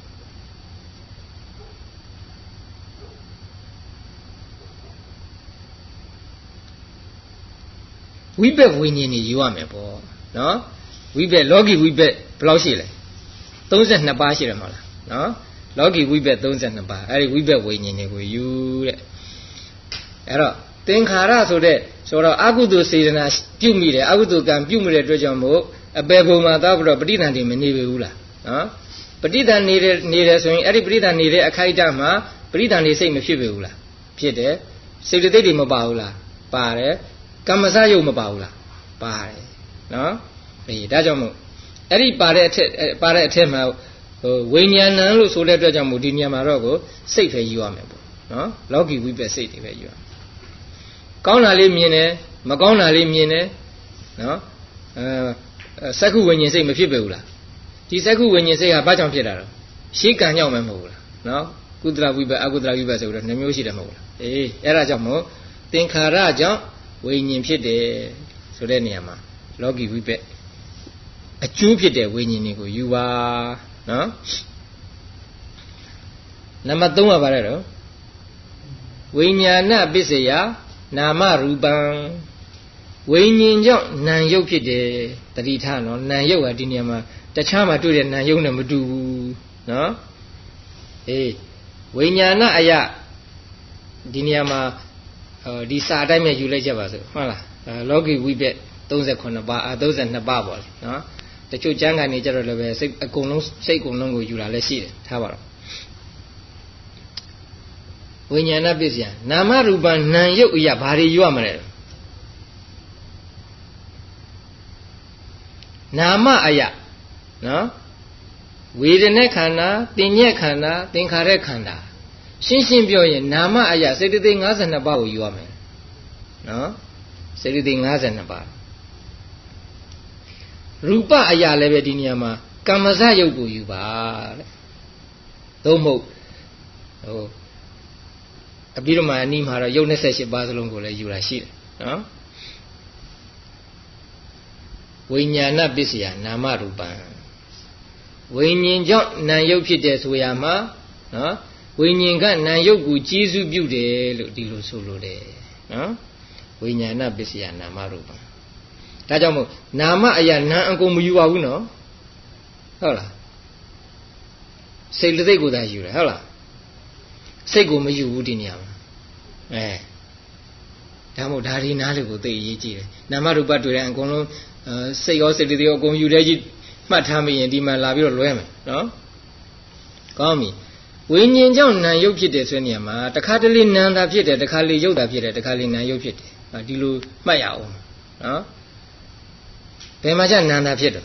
Speaker 1: ဝိဘက်ဝိညာဉ်တွေယူရမယ်ပေါ့နော်ဝိဘက်လောကီဝိဘက်ဘယ်လောက်ရှိလဲသုံးဆယ်နှစ်ပါးရှိတယ်မဟုတ်လားနော်လောကီဝိဘက်သုံးဆယ်နှစ်ပါးအဲ့ဒီဝိဘက်ဝိညာဉ်တွေကိုယူတဲ့အဲ့တော့သင်္ခါရဆိုတဲ့ဆိုတော့အကုသိုလ်စေတနာပြုမိတယ်အကုသိုလ်ကံပြုမိတဲ့အတွက်ကြောင့်မို့အပေဘုံမှာသွားပြီးတော့ပဋိသန္ဓေမနေပေဘူးလားနော်ပဋိသန္ဓေနေတဲ့နေတယ်ဆိုရင်အဲ့ဒီပဋိသန္ဓေနေတဲ့အခိုက်အတန့်မှာပဋိသန္ဓေစိတ်မဖြစ်ပေဘူးလားဖြစ်တယ်စေတသိက်တွေမပါဘူးလားပါတယ်ကမ္မစရုပ်မပါဘူးလားပါတယ်နော်အေးဒါကြောင့်မို့အဲ့ဒီပါတဲ့အထက်ပါတဲ့အထက်မှာဟိုဝိညာဏံလို့ဆိုတဲ့အတွက်ကြောင့်မို့ဒီနေရာမှာတော့ကိုစိတ်ပဲယူရမယ်ပေါ့နော်လောကီဝိပ္ပစိတ်တွေပဲယူရမယ်ကောင်းတာလေးမြင်တယ်မကောင်းတာလေးမြင်တယ်နော်အဲစက္ခုဝိညာဉ်စိတ်မဖြစ်ပေဘူးလားဒီစက္ခုဝိညာဉ်စိတ်ဟာဘာကြောင့်ဖြစ်တာလဲရှေးကံကြောင့်မှမဟုတ်ဘူးလားနော်ကုသလဝိပ္ပအကုသလဝိပ္ပဆိုတော့နှမျိုးရှိတယ်မဟုတ်လားအေးအဲ့ဒါကြောင့်မို့သင်္ခါရကြောင့်ဝိညာဉ်ဖြစ်တယ်ဆိုတဲ့နေရာမှာလောကီဝိပ္ပအကျိုးဖြစ်တဲ့ဝိညာဉ်တွေကိုယူပါနော်နံပါတ်သုံးကဘာလဲတော့ဝိညာဏပစ္စယနာမရူပံဝိညာဉ်ကြောင့်နာမ်ရုပ်ဖြစ်တယ်တတိထနော်နာမ်ရုပ်ဟာဒီနေရာမှာတခြားမှာတွေ့တဲ့နာမ်ရုပ်နဲ့မတူဘူးနော်အေးဝိညာဏအယဒီနေရာမှာဒီစာအတိုင်းပဲယူလိုက်ကြပါစို့ဟုတ်လားလောကီဝိပ္ပသုံးဆယ်ခုနှစ်ပါးသုံးဆယ်နှစ်ပါးပေါ့လေနော်တချို့ကျမ်းဂန်တွေကြတော့လည်းပဲစိတ်အကုန်လုံးစိတ်အကုန်လုံးကိုယူလာလည်းရှိတယ်ထားပါတော့ဝိညာဏပစ္စယနာမရူပနာမ်ရုပ်အရာဘာတွေယူရမလဲနာမအယနော်ဝေဒနာခန္ဓာတင်ညက်ခန္ဓာသင်္ခါရခန္ဓာရှင်းရှင်းပြောရင်နာမအယစေတသိက်၅၂ပါးကိုယူရမယ်နော်စေတသိက်၅၂ပါးရူပအယလည်းပဲဒီနေရာမှာကမ္မဇယုတ်ကိုယူပါတဲ့သို့မဟုတ်ဟိုအပြီးတော့မှအနည်းမှာတော့ယုတ်၂၈ပါးစလုံးကိုလည်းယူတာရှိတယ်နော်ဝိညာဏပစ္စယနာမရူပံဝိညာဉ်ကြောင့်နာမ်ရုပ်ဖြစ်တဲ့ဆိုရမှာနော်ဝိညာဉ်ကနာမ်ရုပ်ကိုကျေစုပြုတယ်လို့ဒီလိုဆိုလိုတယ်နော်ဝိညာဏပစ္စယနာမရူပံဒါကြောင့်မို့နာမအရာနာမ်အကုန်မယူပါဘူးနော်ဟုတ်လားစိတ်စိတ်ကိုသာယူတယ်ဟုတ်လားစိတ်ကိုမယူဘူးဒီနေရာမှာအဲဒါမို့ဒါဒီနားလေးကိုသိအရေးကြီးတယ်နာမရူပတွေ့တဲ့အကုန်လုံးစိတ်ရောစိတ်တွေရောအကုန်ယူတဲ့ကြီးမှတ်ထားမိရင်ဒီမှာလာပြီးတော့လွဲမယ်နော်ကောင်းပြီဝိညာဉ်ကြောင့်နာမ်ရုပ်ဖြစ်တယ်ဆိုတဲ့နေရာမှာတခါတလေနာမ်သာဖြစ်တယ်တခါလေရုပ်သာဖြစ်တယ်တခါလေနာမ်ရုပ်ဖြစ်တယ်ဒီလိုမှတ်ရအောင်နော်ဘယ်မှာကျနာမ်သာဖြစ်တယ်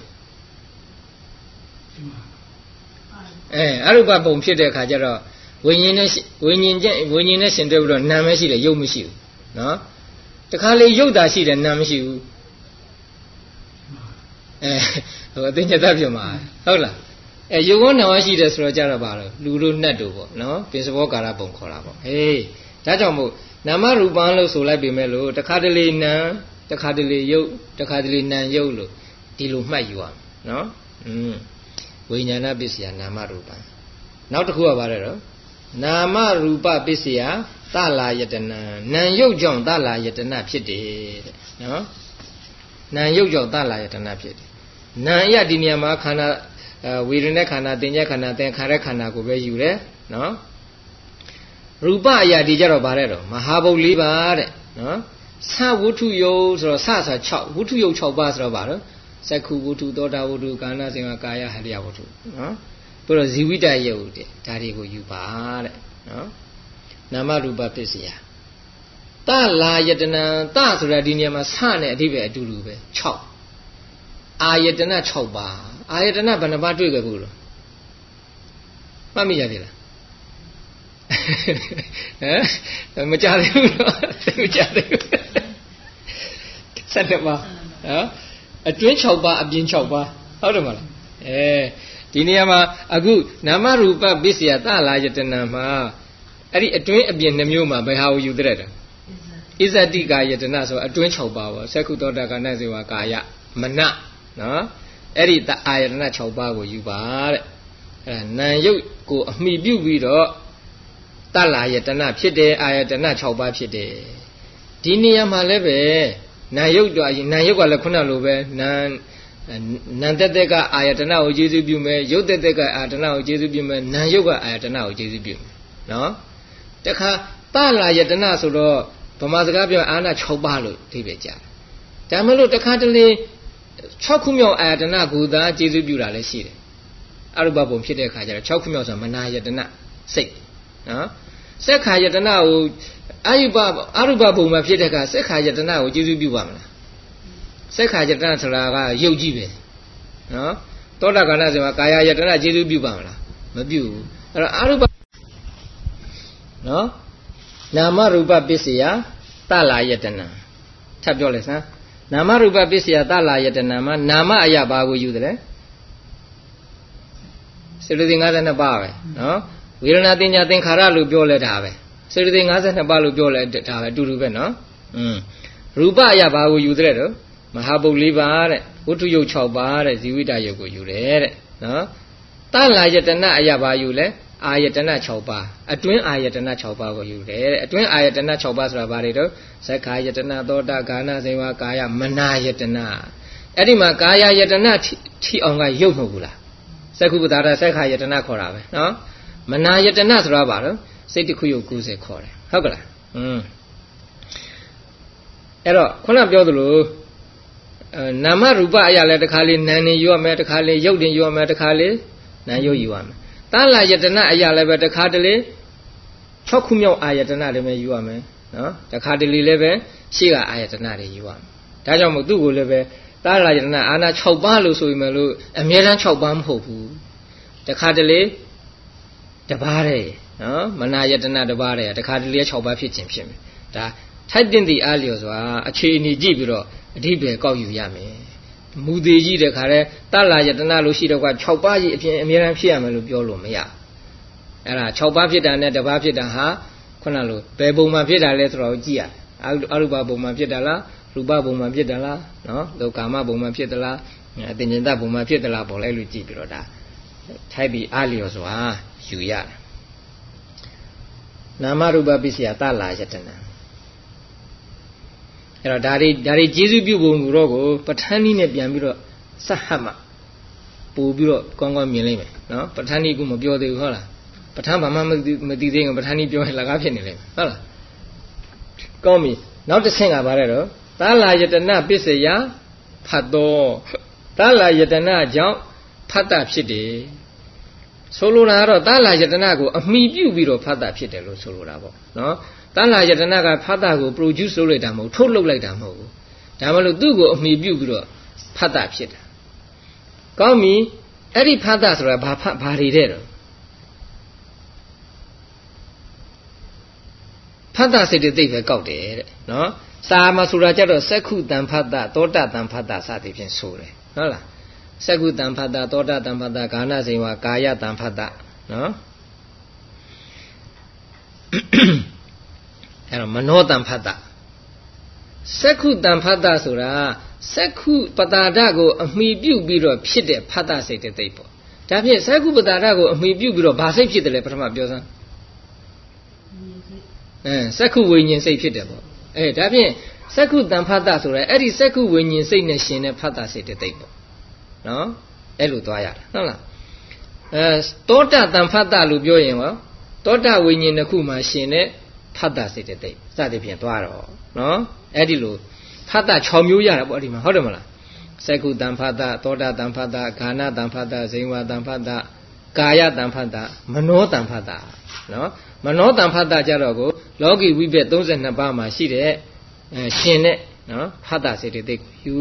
Speaker 1: အဲအရူပပုံဖြစ်တဲ့အခါကျတော့ဝိညာဉ်နဲ့ဝိညာဉ်ချင်းဝိညာဉ်နဲ့ရှင်တွဲပြီးတော့နာမ်မရှိတယ်ရုပ်မရှိဘူးနော်တခါလေရုပ်သာရှိတယ်နာမ်မရှိဘူးအဲဟိုအသိဉာဏ်ပြမှာဟုတ်လားအဲယုံဝနာဝရှိတယ်ဆိုတော့ကြတော့ပါတော့လူတို့နှက်တို့ပေါ့နော်ပိစဘောကာရပုံခေါ်တာပေါ့ဟေးဒါကြောင့်မို့နာမရူပံလို့ဆိုလိုက်ပေမဲ့လို့တခါတလေနာမ်တခါတလေရုပ်တခါတလေနာမ်ရုပ်လို့ဒီလိုမှတ်ယူရမယ်နော်อืมဝိညာဏပစ္စယနာမရူပံနောက်တစ်ခုကပါလဲတော့နာမရူပပစ္စယသလာယတနာနာမ်ရုပ်ကြောင့်သလာယတနာဖြစ်တယ်တဲ့နော်နာမ်ရုပ်ကြောင့်သလာယတနာဖြစ်တယ်နာမ်အရဒီနေရာမှာခန္ဓာဝေဒနာခန္ဓာတင်ညက်ခန္ဓာသင်္ခါရခန္ဓာကိုပဲယူတယ်နော်ရူပအရာဒီကြတော့ဗါတဲ့တော့မဟာဘုတ်၄ပါးတဲ့နော်သဝုထုယုတ်ဆိုတော့သဆို၆ဝုထုယုတ်၆ပါးဆိုတော့ဗါတော့သက္ခုဝုထုသောတာဝုထုကာဏစေဝကာယဟရိယဝုထုနော်ပြီးတော့ဇီဝိတယုတ်တဲ့ဒါတွေကိုယူပါတဲ့နော်နာမရူပပစ္စယတလာယတနာတဆိုတာဒီနေရာမှာဆနဲ့အဓိပ္ပာယ်အတူတူပဲ၆အာယတနာ၆ပါးအာယတနာဘယ်နှပါးတွေ့ကြဘူးလို့မှတ်မိရသေးလားဟမ်မကြသေးဘူးနော်မကြသေးဘူးဆက်နှစ်ပါးဟမ်အတွင်း၆ပါးအပြင်၆ပါးဟုတ်တယ်မလားအဲဒီဒီနေရာမှာအခုနာမရူပပစ္စယတလာယတနာမှာအဲ့ဒီအတွင်းအပြင်နှမျိုးမှာဘယ်ဟာကိုယူတဲ့တာဣဇတိကာယတနာဆိုအတွင်း၆ပါးပေါ့သက္ခုသောတာကာဏစေဝကာယမနနော်အဲ့ဒီအာယတနာ၆ပါးကိုယူပါတဲ့အဲ့ဒါနာယုတ်ကိုအမိပြုပြီးတော့တလာယတနာဖြစ်တယ်အာယတနာ၆ပါးဖြစ်တယ်ဒီနေရာမှာလည်းပဲနာယုတ်တော့နာယုတ်ကလည်းခုနလိုပဲနာနံတက်တဲ့ကအာယတနာကိုကျေစုပြုမယ်ယုတ်တက်တဲ့ကအာယတနာကိုကျေစုပြုမယ်နာယုတ်ကအာယတနာကိုကျေစုပြုမယ်နော်တခါတလာယတနာဆိုတော့ဗမာစကားပြောအာနာ၆ပါးလို့အဓိပ္ပာယ်ကြားတယ်ဒါမှမဟုတ်တခါတလေ၆ခုမြောက်အာယတနာကိုသာကျေစုပြုတာလည်းရှိတယ်အရုပဘုံဖြစ်တဲ့အခါကျတော့၆ခုမြောက်ဆိုမနာယတနာစိတ်နော်စက္ခာယတနာကိုအယုပအရုပဘုံမှာဖြစ်တဲ့အခါစက္ခာယတနာကိုကျေစုပြုပါမလားစက္ခာယတနာဆိုတာကယုတ်ကြီးပဲနော်သောတာကဏ္ဍဆိုမှာကာယယတနာကျေစုပြုပါမလားမပြုဘူးအဲ့တော့အရုပနော်နာမရူပပစ္စယတလာယတနာထပ်ပြောလိုက်စမ်းနာမရူပပစ္စယတလာယတနာမှာနာမအယဘာကိုယူတယ်စေတသိက်၅၂ပါးပဲနော်ဝေဒနာတင်ညာသင်္ခါရလို့ပြောလဲတာပဲစေတသိက်၅၂ပါးလို့ပြောလဲဒါပဲအတူတူပဲနော်อืมရူပအယဘာကိုယူတဲ့တော့မဟာပုတ်၄ပါးတဲ့ဝတ္ထုယုတ်၆ပါးတဲ့ဇီဝိတယုတ်ကိုယူတယ်တဲ့နော်တလာယတနာအယဘာယူလဲအာယတနာ၆ပါးအတွင်းအာယတနာ၆ပါးကိုယူတယ်တဲ့အတွင်းအာယတနာ၆ပါးဆိုတာဘာတွေတော့သက္ခာယတနာသောတာဂာနဇေဝကာယမနာယတနာအဲ့ဒီမှာကာယယတနာထီအောင်ကယုတ်မဟုတ်ဘူးလားသက္ခုပ္ပဒါရသက္ခာယတနာခေါ်တာပဲနော်မနာယတနာဆိုတာဘာတော့စိတ်တစ်ခုယုတ်၉၀ခေါ်တယ်ဟုတ်ကလားอืมအဲ့တော့ခုနပြောသလိုနာမရူပအရာလည်းတစ်ခါလေးနာနေယူရမယ်တစ်ခါလေးယုတ်တင်ယူရမယ်တစ်ခါလေးနာယုတ်ယူရမယ်တလာယတနာအရာလည်းပဲတစ်ခါတလေ၆ခုမြောက်အာယတနာတွေပဲယူရမယ်နော်တစ်ခါတလေလည်းပဲရှေ့ကအာယတနာတွေယူရမယ်ဒါကြောင့်မို့သူ့ကိုလည်းပဲတလာယတနာအာနာ၆ပါးလို့ဆိုရင်လည်းအမြဲတမ်း၆ပါးမဟုတ်ဘူးတစ်ခါတလေတပါးတဲ့နော်မနာယတနာတပါးတဲ့တစ်ခါတလေ၆ပါးဖြစ်ခြင်းဖြစ်မယ်ဒါထိုက်တင်သည့်အားလျော်စွာအခြေအနေကြည့်ပြီးတော့အဓိပ္ပာယ်ကောက်ယူရမယ်မူသေးကြီးတဲ့ခါလဲတလာယတနာလို့ရှိတော့က၆ပါးကြီးအပြင်အမြဲတမ်းဖြစ်ရမယ်လို့ပြောလို့မရအဲ့ဒါ၆ပါးဖြစ်တာနဲ့တပါးဖြစ်တာဟာခုနလိုဘယ်ပုံမှာဖြစ်တာလဲဆိုတော့ကြည့်ရအရုပပုံမှာဖြစ်တာလားရူပပုံမှာဖြစ်တာလားနော်ဒုက္ခမပုံမှာဖြစ်သလားအတင်္ကျင်တပုံမှာဖြစ်သလားပေါ်လိုက်လို့ကြည့်ပြီးတော့ဒါထိုက်ပြီးအားလျော်စွာယူရတယ်နာမရူပပစ္စယတလာယတနာအဲ့တော့ဒါတွေဒါတွေကျေစုပြုပုံမူတော့ကိုပဋ္ဌာန်းနည်းနဲ့ပြန်ပြီးတော့စဟတ်မှပို့ပြီးတော့ကောင်းကောင်းမြင်လိမ့်မယ်နော်ပဋ္ဌာန်းနည်းကမပြောသေးဘူးဟုတ်လားပဋ္ဌာန်းဘာမှမသိမသိသေးရင်ပဋ္ဌာန်းနည်းပြောရင်လကားဖြစ်နေလိမ့်မယ်ဟုတ်လားကောင်းပြီနောက်တစ်ဆင့်ကဘာလဲတော့တလာယတနာပစ္စယဖတ်တော်တလာယတနာကြောင့်ဖတ်တာဖြစ်တယ်ဆိုလိုတာကတော့တလာယတနာကိုအမိပြုပြီးတော့ဖတ်တာဖြစ်တယ်လို့ဆိုလိုတာပေါ့နော်တလာယတနာကဖတ်တာကို produce လုပ်လိုက်တာမဟုတ်ထုတ်လုပ်လိုက်တာမဟုတ်ဘူးဒါမှမဟုတ်သူ့ကိုအမိပြုပြီးတော့ဖတ်တာဖြစ်တာကောင်းပြီအဲ့ဒီဖတ်တာဆိုတာဘာဘာတွေတဲ့တော့ဖတ်တာစိတ်တွေသိပဲကောက်တယ်တဲ့နော်စာမှာဆိုတာကြတော့စက္ခုတံဖတ်တာသောတာတံဖတ်တာစသည်ဖြင့်ဆိုတယ်ဟုတ်လားစက္ခုတံဖတ်တာသောတာတံဖတ်တာဂာနဇေဝကာယတံဖတ်တာနော်အဲ့တော့မနောတံဖတ်တာစက္ခုတံဖတ်တာဆိုတာစက္ခုပတာဒကိုအမိပြုပြီးတော့ဖြစ်တဲ့ဖတ်တာစိတ်တဲ့သိပေါ့ဒါဖြင့်စက္ခုပတာဒကိုအမိပြုပြီးတော့ဘာစိတ်ဖြစ်တယ်လဲပထမပြောစမ်းအဲစက္ခုဝိညာဉ်စိတ်ဖြစ်တယ်ပေါ့အဲဒါဖြင့်စက္ခုတံဖတ်တာဆိုရဲအဲ့ဒီစက္ခုဝိညာဉ်စိတ်နဲ့ရှင်တဲ့ဖတ်တာစိတ်တဲ့သိပေါ့နော်အဲ့လိုသွားရတာဟုတ်လားအဲတောတတံဖတ်တာလို့ပြောရင်ဟောတောတဝိညာဉ်တစ်ခုမှရှင်တဲ့ဖတ်တာစိတ်တဲ့သိစသည်ဖြင့်သွားတော့နော်အဲ့ဒီလိုဖတ်တာ၆မျိုးရတာပေါ့ဒီမှာဟုတ်တယ်မလားစက္ခုတံဖတ်တာသောတာတံဖတ်တာဂာနတံဖတ်တာဇိဝတံဖတ်တာကာယတံဖတ်တာမနောတံဖတ်တာနော်မနောတံဖတ်တာကြတော့ကိုလောကီဝိဘက်၃၂ပါးမှာရှိတဲ့အဲရှင်တဲ့နော်ဖတ်တာစိတ်တွေသိကိုယူ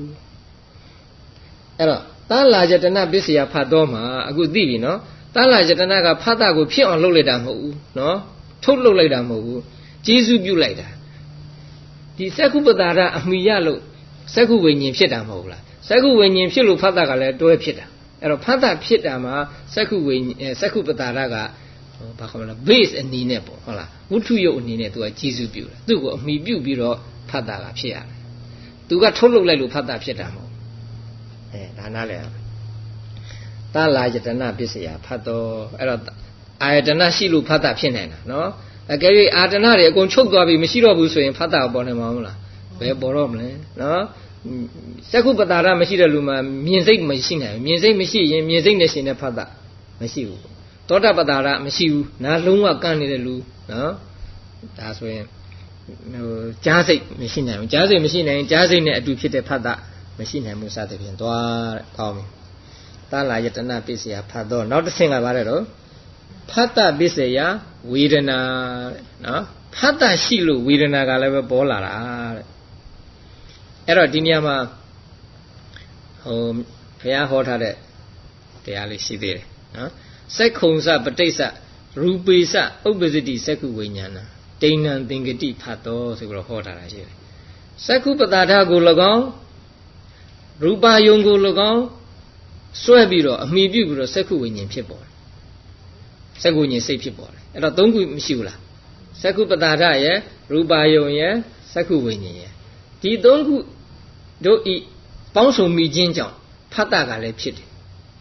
Speaker 1: အဲ့တော့တလာယတနာပစ္စယဖတ်တော်မှာအခုသိပြီနော်တလာယတနာကဖတ်တာကိုဖြစ်အောင်လုပ်လိုက်တာမဟုတ်ဘူးနော်ထုတ်လုပ်လိုက်တာမဟုတ်ဘူးကျေးဇူးပြုလိုက်တာဒီစက္ခုပတာရအမိယလို့စက္ခုဝိညာဉ်ဖြစ်တာမဟုတ်လားစက္ခုဝိညာဉ်ဖြစ်လို့ဖတ်တာကလည်းတွဲဖြစ်တာအဲ့တော့ဖတ်တာဖြစ်တာမှာစက္ခုဝိစက္ခုပတာရကဘာခေါ်မလဲ base အနေနဲ့ပေါ့ဟုတ်လားဝတ္ထုရုပ်အနေနဲ့သူကကျေစုပြုတယ်သူ့ကိုအမိပြုပြီးတော့ဖတ်တာကဖြစ်ရတယ်သူကထုတ်လုပ်လိုက်လို့ဖတ်တာဖြစ်တာမဟုတ်အဲဒါနားလဲတာလာယတနာပစ္စယဖတ်တော့အဲ့တော့အာယတနာရှိလို့ဖတ်တာဖြစ်နေတာနော်အကယ်၍အာယတနာတွေအကုန်ချုပ်သွားပြီမရှိတော့ဘူးဆိုရင်ဖတ်တာပေါ်နေမှာမဟုတ်လားဘယ်ပေါ်တော့မလဲနော်စက္ခုပတာရမရှိတဲ့လူမှာမြင်စိတ်မရှိနိုင်ဘူးမြင်စိတ်မရှိရင်မြင်စိတ်နဲ့ရှင်တဲ့ဖတ်တာမရှိဘူးသောတာပတာရမရှိဘူးနားလုံးဝကန့်နေတဲ့လူနော်ဒါဆိုရင်ဟိုကြားစိတ်မရှိနိုင်ဘူးကြားစိတ်မရှိနိုင်ရင်ကြားစိတ်နဲ့အတူဖြစ်တဲ့ဖတ်တာမရှိနိုင်ဘူးစသဖြင့်သွားတဲ့ကောင်းပြီတာလာယတနာပစ္စယဖတ်တော့နောက်တစ်ဆင့်ကဘာလဲတော့ဖတ်တာပစ္စယဝေဒနာနော်ဖတ်တာရှိလို့ဝေဒနာကလည်းပဲပေါ်လာတာတဲ့အဲ့တော့ဒီနေရာမှာဟိုဘုရားဟောထားတဲ့တရားလေးရှိသေးတယ်နော်စက္ခုံစပဋိစ္စရူပေစဥပ္ပဇ္ဇတိစက္ခုဝိညာဏဒိဋ္ဌံသင်္ကတိဖတ်တော်ဆိုပြီးတော့ဟောထားတာရှိတယ်စက္ခုပတာထကို၎င်းရူပါယုံကို၎င်းစွဲပြီးတော့အမိပြုပြီးတော့စက္ခုဝိညာဉ်ဖြစ်ပေါ်တယ်စက္ခုဝိညာဉ်စိတ်ဖြစ်ပေါ်တယ်အဲ့တော့သုံးခုမရှိဘူးလားစက္ခုပတာထရဲ့ရူပါယုံရဲ့စက္ခုဝိညာဉ်ရဲ့ဒီသုံးခုတို့ဤပေါင်းစုံမိခြင်းကြောင့်ဖတ်တာကလည်းဖြစ်တယ်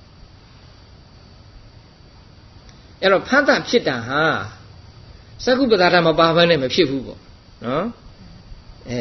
Speaker 1: အဲ့တော့ဖတ်တာဖြစ်တာဟာစက္ခုပတာထမပါဘဲနဲ့မဖြစ်ဘူးပေါ့နော်အဲ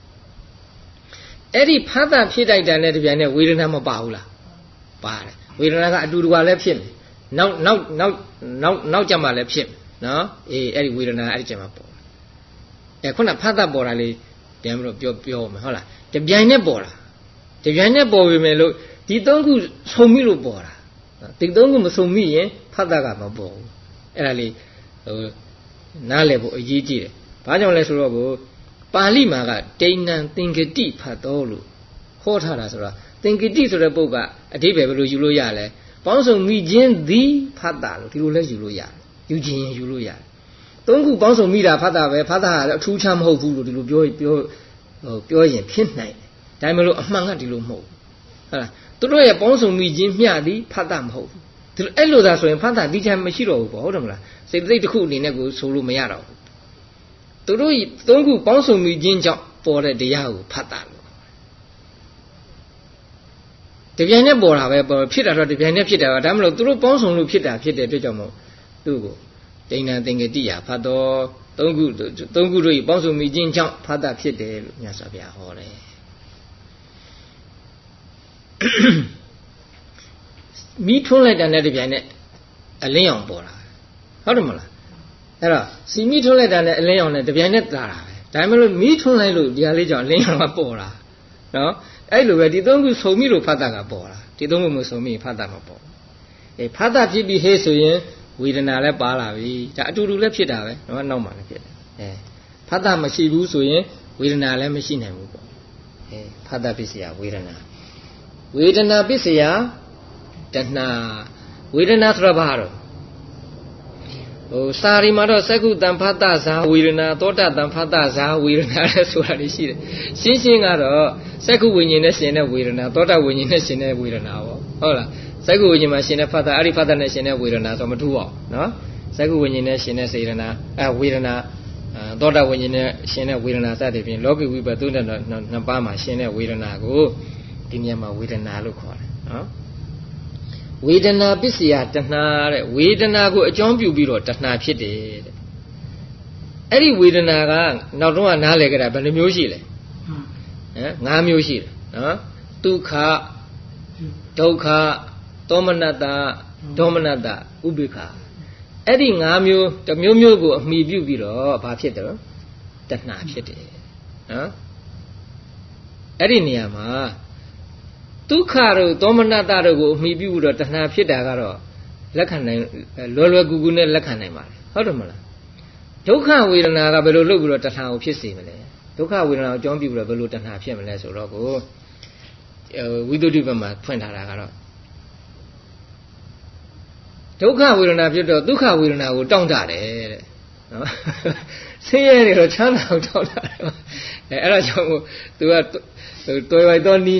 Speaker 1: အဲ့ဒီဖတ်တာဖြစ်တိုက်တာနဲ့တပြိုင်နက်ဝေဒနာမပါဘူးလားပါတယ်ဝေဒနာကအတူတူကလည်းဖြစ်မယ်နောက်နောက်နောက်နောက်နောက်ကြမှာလည်းဖြစ်နော်အေးအဲ့ဒီဝေဒနာအဲ့ဒီကြမှာပေါ်အဲခုနဖတ်တာပေါ်တာလေးပြန်ပြီးတော့ပြောပြောမယ်ဟုတ်လားတပြိုင်နက်ပေါ်တာတပြိုင်နက်ပေါ်ပြီမယ်လို့ဒီသုံးခုဆုံမိလို့ပေါ်တာဒီသုံးခုမဆုံမိရင်ဖတ်တာကမပေါ်ဘူးအဲ့ဒါလေးဟိုနားလည်ဖို့အရေးကြီးတယ်ဘာကြောင့်လဲဆိုတော့ကိုပါဠိမှာကဒိဋ္ဌံသင်္ကတိဖတ်တော်လို့ဟောထားတာဆိုတော့သင်္ကတိဆိုတဲ့ပုဂ္ဂအဓိပ္ပာယ်ဘယ်လိုယူလို့ရလဲပေါင်းစုံမိခြင်းသည်ဖတ်တာလို့ဒီလိုလဲယူလို့ရတယ်ယူခြင်းရင်ယူလို့ရတယ်သုံးခုပေါင်းစုံမိတာဖတ်တာပဲဖတ်တာကလည်းအထူးခြားမဟုတ်ဘူးလို့ဒီလိုပြောပြောဟိုပြောရင်ဖြစ်နိုင်တယ်ဒါမှမဟုတ်အမှန်ကဒီလိုမဟုတ်ဘူးဟုတ်လားသူတို့ရဲ့ပေါင်းစုံမိခြင်းမျှသည်ဖတ်တာမဟုတ်ဘူးဒီလိုအဲ့လိုသာဆိုရင်ဖတ်တာဒီချမ်းမရှိတော့ဘူးပေါ့ဟုတ်တယ်မလားစိတ်သိတစ်ခုအနေနဲ့ကိုဆိုလို့မရတော့ဘူးသူတို့သုံးခုပေါင်းစုံမိခြင်းကြောင့်ပေါ်တဲ့တရားကိုဖတ်တာလို့တပြိုင်နဲ့ပေါ်တာပဲပေါ်ဖြစ်တာတော့တပြိုင်နဲ့ဖြစ်တာပါဒါမှမဟုတ်သူတို့ပေါင်းစုံလို့ဖြစ်တာဖြစ်တဲ့အတွက်ကြောင့်မို့သူ့ကိုဒိဋ္ဌံသင်္ကတိယဖတ်တော်သုံးခုသုံးခုတို့ပေါင်းစုံမိခြင်းကြောင့်ဖတ်တာဖြစ်တယ်လို့မြတ်စွာဘုရားဟောတယ်မိထွန်းလိုက်တဲ့နဲ့တပြိုင်နဲ့အလင်းရောင်ပေါ်တာဟုတ်တယ်မလားအဲ့တော့စီမိထွန်းလိုက်တဲ့နဲ့အလင်းရောင်နဲ့တပြိုင်နဲ့လာတာပဲဒါမှမဟုတ်မိထွန်းလိုက်လို့ဒီဟာလေးကြောင့်အလင်းရောင်ကပေါ်တာနော်အဲ့လိုပဲဒီသုံးခုစုံမိလို့ဖတ်တာကပေါ်တာဒီသုံးခုမစုံမိဖတ်တာမပေါ်အေးဖတ်တာဖြစ်ပြီးဟဲ့ဆိုရင်ဝေဒနာလည်းပါလာပြီဒါအတူတူလည်းဖြစ်တာပဲနော်နောက်မှလည်းဖြစ်တယ်အဲဖတ်တာမရှိဘူးဆိုရင်ဝေဒနာလည်းမရှိနိုင်ဘူးပေါ့အဲဖတ်တာပစ္စယဝေဒနာဝေဒနာပစ္စယတဏှာဝေဒနာဆိုတာဘာတော့ဟိုစာရီမှာတော့စက္ခုတံဖတ်တာဇာဝေဒနာသောတာတံဖတ်တာဇာဝေဒနာလဲဆိုတာလေးရှိတယ်ရှင်းရှင်းကတော့စက္ခုဝိညာဉ်နဲ့ရှင်တဲ့ဝေဒနာသောတာဝိညာဉ်နဲ့ရှင်တဲ့ဝေဒနာပေါ့ဟုတ်လားစက္ခုဝိညာဉ်မှာရှင်တဲ့ဖတ်တာအဲ့ဒီဖတ်တာနဲ့ရှင်တဲ့ဝေဒနာဆိုမထူးအောင်နော်စက္ခုဝိညာဉ်နဲ့ရှင်တဲ့စေဒနာအဲဝေဒနာသောတာဝိညာဉ်နဲ့ရှင်တဲ့ဝေဒနာစသဖြင့်လောကီဝိပဿနာနှစ်ပါးမှာရှင်တဲ့ဝေဒနာကိုဒီညမှာဝေဒနာလို့ခေါ်တယ်နော်ဝေဒနာပစ္စယတဏှာတဲ့ဝေဒနာကိုအကြောင်းပြုပြီးတော့တဏှာဖြစ်တယ်တဲ့အဲ့ဒီဝေဒနာကနောက်တော့နားလည်ကြတာဘယ်နှမျိုးရှိလဲဟမ်၅မျိုးရှိတယ်နော်ဒုက္ခဒုက္ခသောမနတဒေါမနတဥပိ္ပခာအဲ့ဒီ၅မျိုးတစ်မျိုးမျိုးကိုအမိပြုပြီးတော့ဘာဖြစ်တယ်တဏှာဖြစ်တယ်နော်အဲ့ဒီနေရာမှာဒုက္ခတို့သောမနတတို့ကိုအမိပြုပြီးတော့တဏှာဖြစ်တာကတော့လက်ခံနိုင်လွယ်လွယ်ကူကူနဲ့လက်ခံနိုင်ပါတယ်ဟုတ်တယ်မလားဒုက္ခဝေဒနာကဘယ်လိုလုပ်ပြီးတော့တဏှာကိုဖြစ်စေမလဲဒုက္ခဝေဒနာကိုအကြောင်းပြုပြီးတော့ဘယ်လိုတဏှာဖြစ်မလဲဆိုတော့ကိုဝိသုဒ္ဓိဘက်မှာဖွင့်ထားတာကတော့ဒုက္ခဝေဒနာဖြစ်တော့ဒုက္ခဝေဒနာကိုတောင့်တတယ်တဲ့နော်ဆင်းရဲတွေတော့ချမ်းသာကိုတောင့်တတယ်အဲအဲ့ဒါကြောင့်မို့သူကတွယ်ဝိုက်တော့နီးနဲ့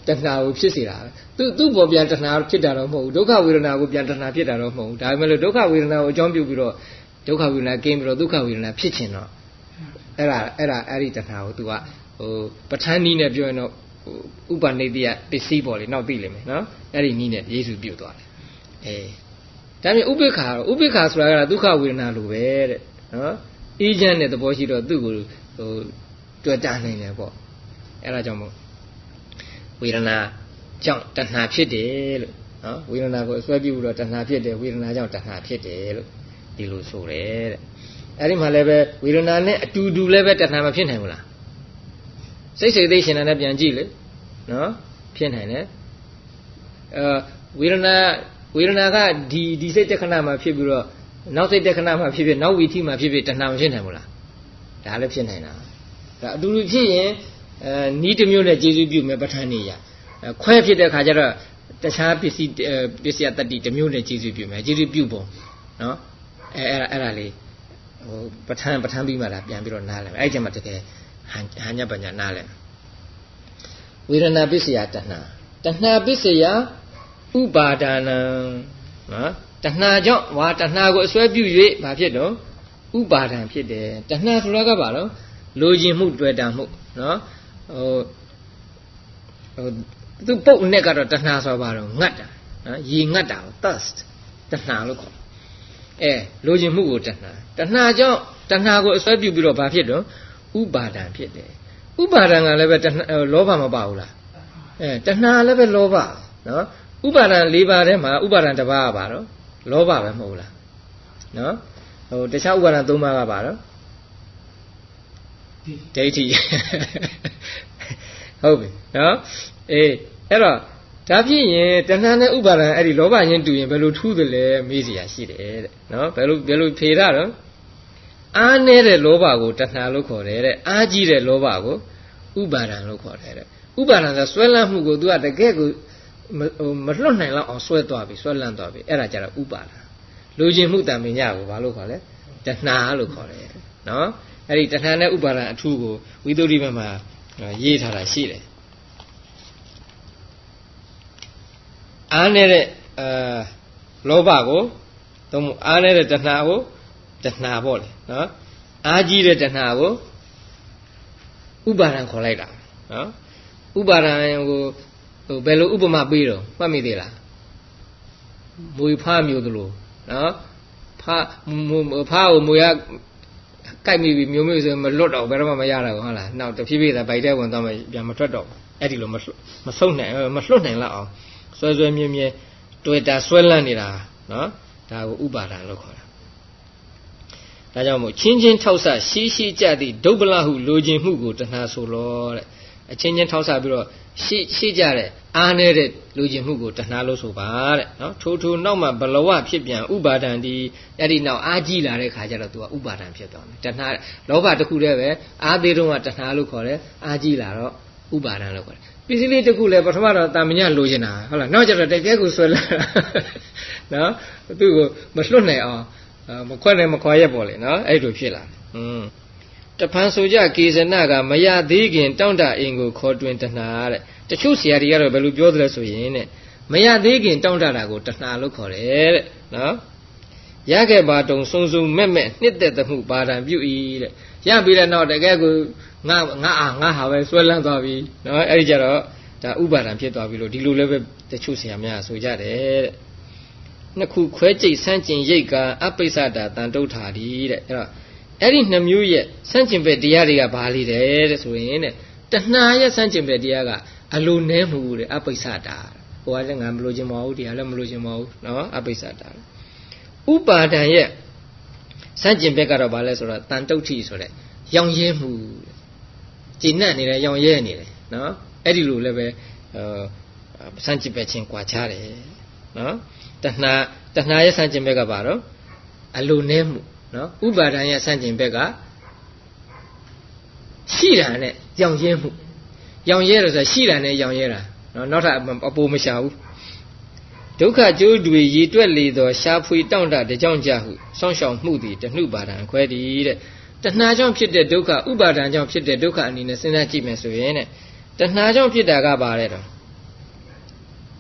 Speaker 1: တဏှာကိုဖြစ်စေတာသူသူ့ပေါ်ပြန်တဏှာဖြစ်တာတော့မဟုတ်ဘူးဒုက္ခဝေဒနာကိုပြန်တဏှာဖြစ်တာတော့မဟုတ်ဘူးဒါပေမဲ့လို့ဒုက္ခဝေဒနာကိုအကြောင်းပြုပြီးတော့ဒုက္ခဝေဒနာကင်းပြီးတော့ဒုက္ခဝေဒနာဖြစ်ချင်တော့အဲ့ဒါအဲ့ဒါအဲ့ဒီတဏှာကို तू ကဟိုပဋ္ဌာန်းနည်းနဲ့ပြောရင်တော့ဥပနိတ္တိယပစ္စည်းပေါ်လေနောက်သိလိမ့်မယ်နော်အဲ့ဒီနည်းနဲ့ယေရှုပြုတ်သွားတယ်အဲဒါပြင်ဥပိ္ပခာဥပိ္ပခာဆိုတာကဒုက္ခဝေဒနာလိုပဲတဲ့နော်အေးချမ်းတဲ့သဘောရှိတော့သူ့ကိုဟိုတွေ့တာနိုင်တယ်ပေါ့အဲ့ဒါကြောင့်မို့ဝေဒနာကြောင့်တဏှာဖြစ်တယ်လို့နော်ဝေဒနာကိုအစွဲပြုလို့တဏှာဖြစ်တယ်ဝေဒနာကြောင့်တဏှာဖြစ်တယ်လို့ဒီလိုဆိုတယ်တဲ့အဲ့ဒီမှာလည်းပဲဝေဒနာနဲ့အတူတူလည်းပဲတဏှာမဖြစ်နိုင်ဘူးလားစိတ်စိတ်သိရှင်နဲ့ပြန်ကြည့်လေနော်ဖြစ်နိုင်တယ်အဲဝေဒနာဝေဒနာကဒီဒီစိတ်တက္ခဏမှာဖြစ်ပြီးတော့နောက်စိတ်တက္ခဏမှာဖြစ်ဖြစ်နောက်ဝီထိမှာဖြစ်ဖြစ်တဏှာမဖြစ်နိုင်ဘူးလားဒါလည်းဖြစ်နိုင်တာဒါအတူတူဖြစ်ရင်အဲနီးတစ်မျိုးနဲ့ကျေစုပြုမယ်ပဋ္ဌာန်းနေရခွဲဖြစ်တဲ့ခါကျတော့တခြားပစ္စည်းပစ္စယတတ္တိတစ်မျိုးနဲ့ကျေစုပြုမယ်ကျေစုပြုပုံနော်အဲအဲ့ဒါအဲ့ဒါလေးဟိုပဋ္ဌာန်းပဋ္ဌာန်းပြီးမှလာပြန်ပြီးတော့နားလဲအဲ့ကျမှတကယ်ဟန်ဟန်ညပညာနားလဲဝေဒနာပစ္စယတဏှာတဏှာပစ္စယဥပါဒနာနော်တဏှာကြောင့်ဝါတဏှာကိုအစွဲပြု၍ဘာဖြစ်တော့ဥပါဒံဖြစ်တယ်တဏှာဆိုတာကဘာလို့လိုချင်မှုတွေ့တာမှုနော်ဟိုဟိုသူပုတ်နဲ့ကတော့တဏှာဆိုပါတော့ငတ်တာနော်ရေငတ်တာကို thirst တဏှာလို့ခေါ်အဲလိုချင်မှုကိုတဏှာတဏှာကြောင့်တဏှာကိုအစွဲပြုပြီးတော့ဘာဖြစ်တော့ဥပါဒံဖြစ်တယ်ဥပါဒံကလည်းပဲတဏှာလောဘမပါဘူးလားအဲတဏှာလည်းပဲလောဘနော်ဥပါဒံ၄ပါးထဲမှာဥပါဒံတစ်ပါးကပါတော့လောဘပဲမဟုတ်လားနော်ဟိုတခြားဥပါဒံ၃ပါးကပါတော့ဒိဋ္ဌိဟုတ်ပြီနော်အေးအဲ့တော့ဒါဖြစ်ရင်တဏှာနဲ့ဥပါဒံအဲ့ဒီလောဘချင်းတူရင်ဘယ်လိုထူးသလဲမေးစရာရှိတယ်တဲ့နော်ဘယ်လိုဘယ်လိုဖြေရတော့အားနေတဲ့လောဘကိုတဏှာလို့ခေါ်တယ်တဲ့အားကြီးတဲ့လောဘကိုဥပါဒံလို့ခေါ်တယ်တဲ့ဥပါဒံဆိုဆွဲလန်းမှုကို तू ကတကယ်ကိုမလွတ်နိုင်လောက်အောင်ဆွဲသွားပြီဆွဲလန်းသွားပြီအဲ့ဒါကြတော့ဥပါဒံလူချင်းမှုတံပင်ညကိုဘာလို့ခေါ်လဲတဏှာလို့ခေါ်တယ်နော်အဲ့ဒီတဏှာနဲ့ဥပါဒံအထူးကိုဝိသုဒ္ဓိဘက်မှာရေးထားတာရှိတယ်အားနေတဲ့အာလောဘကိုသုံးအားနေတဲ့တဏှာကိုတဏှာပေါ့လေနော်အားကြီးတဲ့တဏှာကိုဥပါဒံခေါ်လိုက်တာနော်ဥပါဒံကိုဟိုဘယ်လိုဥပမာပေးတော့မှတ်မိသေးလားမွေဖားမျိုးသလိုနော်ဖားဖားကိုမွေကကြိုက်မိပြီမျိုးမျိုးဆိုမလွတ်တော့ဘယ်တော့မှမရတော့ဟုတ်လားနောက်တဖြည်းဖြည်းသာဗိုက်ထဲဝင်သွားမှပြန်မထွက်တော့အဲ့ဒီလိုမမဆုံးနိုင်မလွတ်နိုင်လောက်အောင်ဆွဲဆွဲမြဲမြဲတွေ့တာဆွဲလန့်နေတာနော်ဒါကိုဥပါဒံလို့ခေါ်တာဒါကြောင့်မို့ချင်းချင်းထောက်ဆရှိရှိကြသည့်ဒုဗ္ဗလဟုလိုချင်မှုကိုတဏှာဆိုလို့တဲ့အချင်းချင်းထောက်ဆပြီးတော့ရှိရှိကြတဲ့အားနေတဲ့လိုချင်မှုကိုတဏှာလို့ဆိုပါတဲ့နော်ထိုးထိုးနောက်မှဘလဝဖြစ်ပြန်ဥပါဒံဒီအဲ့ဒီနောက်အားကြီးလာတဲ့ခါကျတော့ तू ကဥပါဒံဖြစ်သွားတယ်တဏှာလောဘတစ်ခုတည်းပဲအားသေးတော့ကတဏှာလို့ခေါ်တယ်အားကြီးလာတော့ဥပါဒံလို့ခေါ်တယ်ပစ္စည်းလေးတစ်ခုလည်းပထမတော့တာမညလိုချင်တာဟုတ်လားနောက်ကျတော့တကယ်ကိုဆွဲလာနော်သူ့ကိုမလွတ်နိုင်အောင်မခွက်နဲ့မခွာရက်ပေါ့လေနော်အဲ့လိုဖြစ်လာတယ်อืมတဖန်ဆိုကြကေဇနကမရသေးခင်တောင့်တအင်ကိုခေါ်တွင်တဏှာတဲ့တချို့ဆရာတွေကတော့ဘယ်လိုပြောသလဲဆိုရင်တဲ့မရသေးခင်တောင့်တတာကိုတဏှာလို့ခေါ်တယ်တဲ့နော်ရခဲ့ပါတုံစုံစုံမဲ့မဲ့နှစ်သက်သမှုပါဒံပြု၏တဲ့ရပြီးတဲ့နောက်တကယ်ကိုငါငါအားငါဟာပဲဆွဲလန်းသွားပြီနော်အဲ့ဒီကြတော့ဒါဥပါဒံဖြစ်သွားပြီလို့ဒီလိုလည်းပဲတချို့ဆရာများဆိုကြတယ်တဲ့နှစ်ခုခွဲကြိတ်ဆန်းကျင်ရိတ်ကအပိစ္ဆတာတန်တုဋ္ဌာဒီတဲ့အဲ့တော့အဲ့ဒီနှစ်မျိုးရဲ့ဆန့်ကျင်ဘက်တရားတွေကဘာလေးတဲ့တဲ့ဆိုရင်တဲ့တဏှာရဲ့ဆန့်ကျင်ဘက်တရားကအလိုနဲမှုတဲ့အပိစ္ဆတာဟိုကလည်းငါမလိုချင်ပါဘူးတရားလည်းမလိုချင်ပါဘူးနော်အပိစ္ဆတာဥပါဒံရဲ့ဆန့်ကျင်ဘက်ကတော့ဘာလဲဆိုတော့တန်တုဋ္ဌိဆိုတဲ့ရောင်ရဲမှုကျဉ်းနှံ့နေတယ်ရောင်ရဲနေတယ်နော်အဲ့ဒီလိုလည်းပဲဟိုဆန့်ကျင်ဘက်ချင်းကွာခြားတယ်နော်တဏှာတဏှာရဲ့ဆန့်ကျင်ဘက်ကဘာတော့အလိုနဲမှုနော်ဥပါဒံရဲ့ဆန့်ကျင်ဘက်ကရှိတာနဲ့ရောင်ရဲမှုရောင်ရဲတယ်ဆိုတာရှိတာနဲ့ရောင်ရဲတာနော်နောက်ထပ်အပိုမရှာဘူးဒုက္ခကျိုးတွေရည်တွက်လေသောရှားဖွေတောင့်တတကြောင့်ကြဟုစောင့်ရှောက်မှုသည်တဏှုပါဒံခွဲသည်တဲ့တဏှာကြောင့်ဖြစ်တဲ့ဒုက္ခဥပါဒံကြောင့်ဖြစ်တဲ့ဒုက္ခအနေနဲ့စဉ်းစားကြည့်မယ်ဆိုရင်တဲ့တဏှာကြောင့်ဖြစ်တာကဘာလဲတော့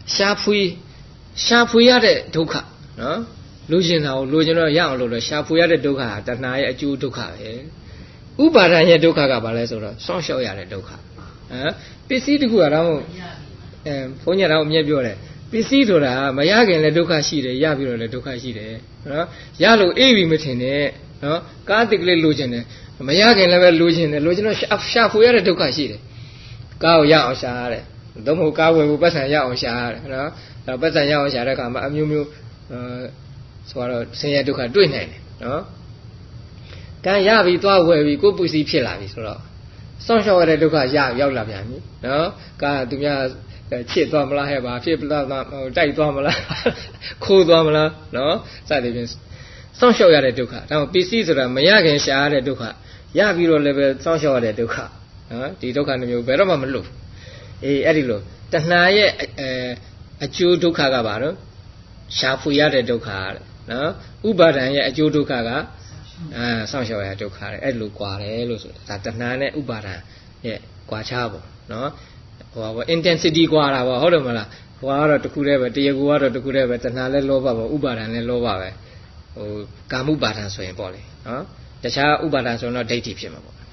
Speaker 1: ရှားဖွေးရှားဖွေးရတဲ့ဒုက္ခနော်လူကျင်တာကိုလူကျင်တော့ရအောင်လို့တော့ရှားဖွေးရတဲ့ဒုက္ခဟာတဏှာရဲ့အကျိုးဒုက္ခပဲဥပါဒံရဲ့ဒုက္ခကဘာလဲဆိုတော့စောင့်ရှောက်ရတဲ့ဒုက္ခဟမ်ပစ္စည်းတခုကတော့အဲဘုန်းကြီးကတော့အမြဲပြောတယ်ပစ္စည်းဆိုတာမရခင်လည်းဒုက္ခရှိတယ်ရပြီးတော့လည်းဒုက္ခရှိတယ်နော်ရလို့အေးပြီမထင်နဲ့နော်ကားတစ်ကလေးလိုချင်တယ်မရခင်လည်းပဲလိုချင်တယ်လိုချင်တော့ရှာဖွေရတဲ့ဒုက္ခရှိတယ်ကားကိုရအောင်ရှာရတယ်သို့မဟုတ်ကားဝယ်ဖို့ပတ်စံရအောင်ရှာရတယ်နော်ဒါပတ်စံရအောင်ရှာတဲ့အခါမှာအမျိုးမျိုးအဲဆိုတော့ဆင်းရဲဒုက္ခတွေ့နိုင်တယ်နော်ကံရပြီသွားဝယ်ပြီကိုယ်ပူစီဖြစ်လာပြီဆိုတော့စောင့်ရှောက်ရတဲ့ဒုက္ခရရောက်လာပြန်ပြီနော်ကားသူများချစ်သွားမလားဟဲ့ပါဖြစ်ပလားတိုက်သွားမလားခိုးသွားမလားနော်စသဖြင့်စောင့်ရှောက်ရတဲ့ဒုက္ခဒါမှပစ္စည်းဆိုတာမရခင်ရှာရတဲ့ဒုက္ခရပြီးတော့လည်းပဲစောင့်ရှောက်ရတဲ့ဒုက္ခနော်ဒီဒုက္ခမျိုးဘယ်တော့မှမလွတ်အေးအဲ့ဒီလိုတဏှာရဲ့အဲအကျိုးဒုက္ခကဘာလို့ရှားဖွေရတဲ့ဒုက္ခတဲ့နော်ဥပါဒံရဲ့အကျိုးဒုက္ခကအာစောင့်ရှောက်ရတဲ့ဒုက္ခတဲ့အဲ့လိုကွာတယ်လို့ဆိုတာဒါတဏှာနဲ့ဥပါဒံရဲ့ကွာခြားပေါ့နော်ဟိုပါ intensity ကွာတာပေါ့ဟုတ်တယ်မလားဟိုကတော့တခုတည်းပဲတရားကူကတော့တခုတည်းပဲတဏှာလည်းလောဘပေါ့ဥပါဒံလည်းလောဘပဲဟိုကာမှုပါဒံဆိုရင်ပေါ့လေနော်တခြားဥပါဒံဆိုတော့ဒိဋ္ဌိဖြစ်မှာပေါ့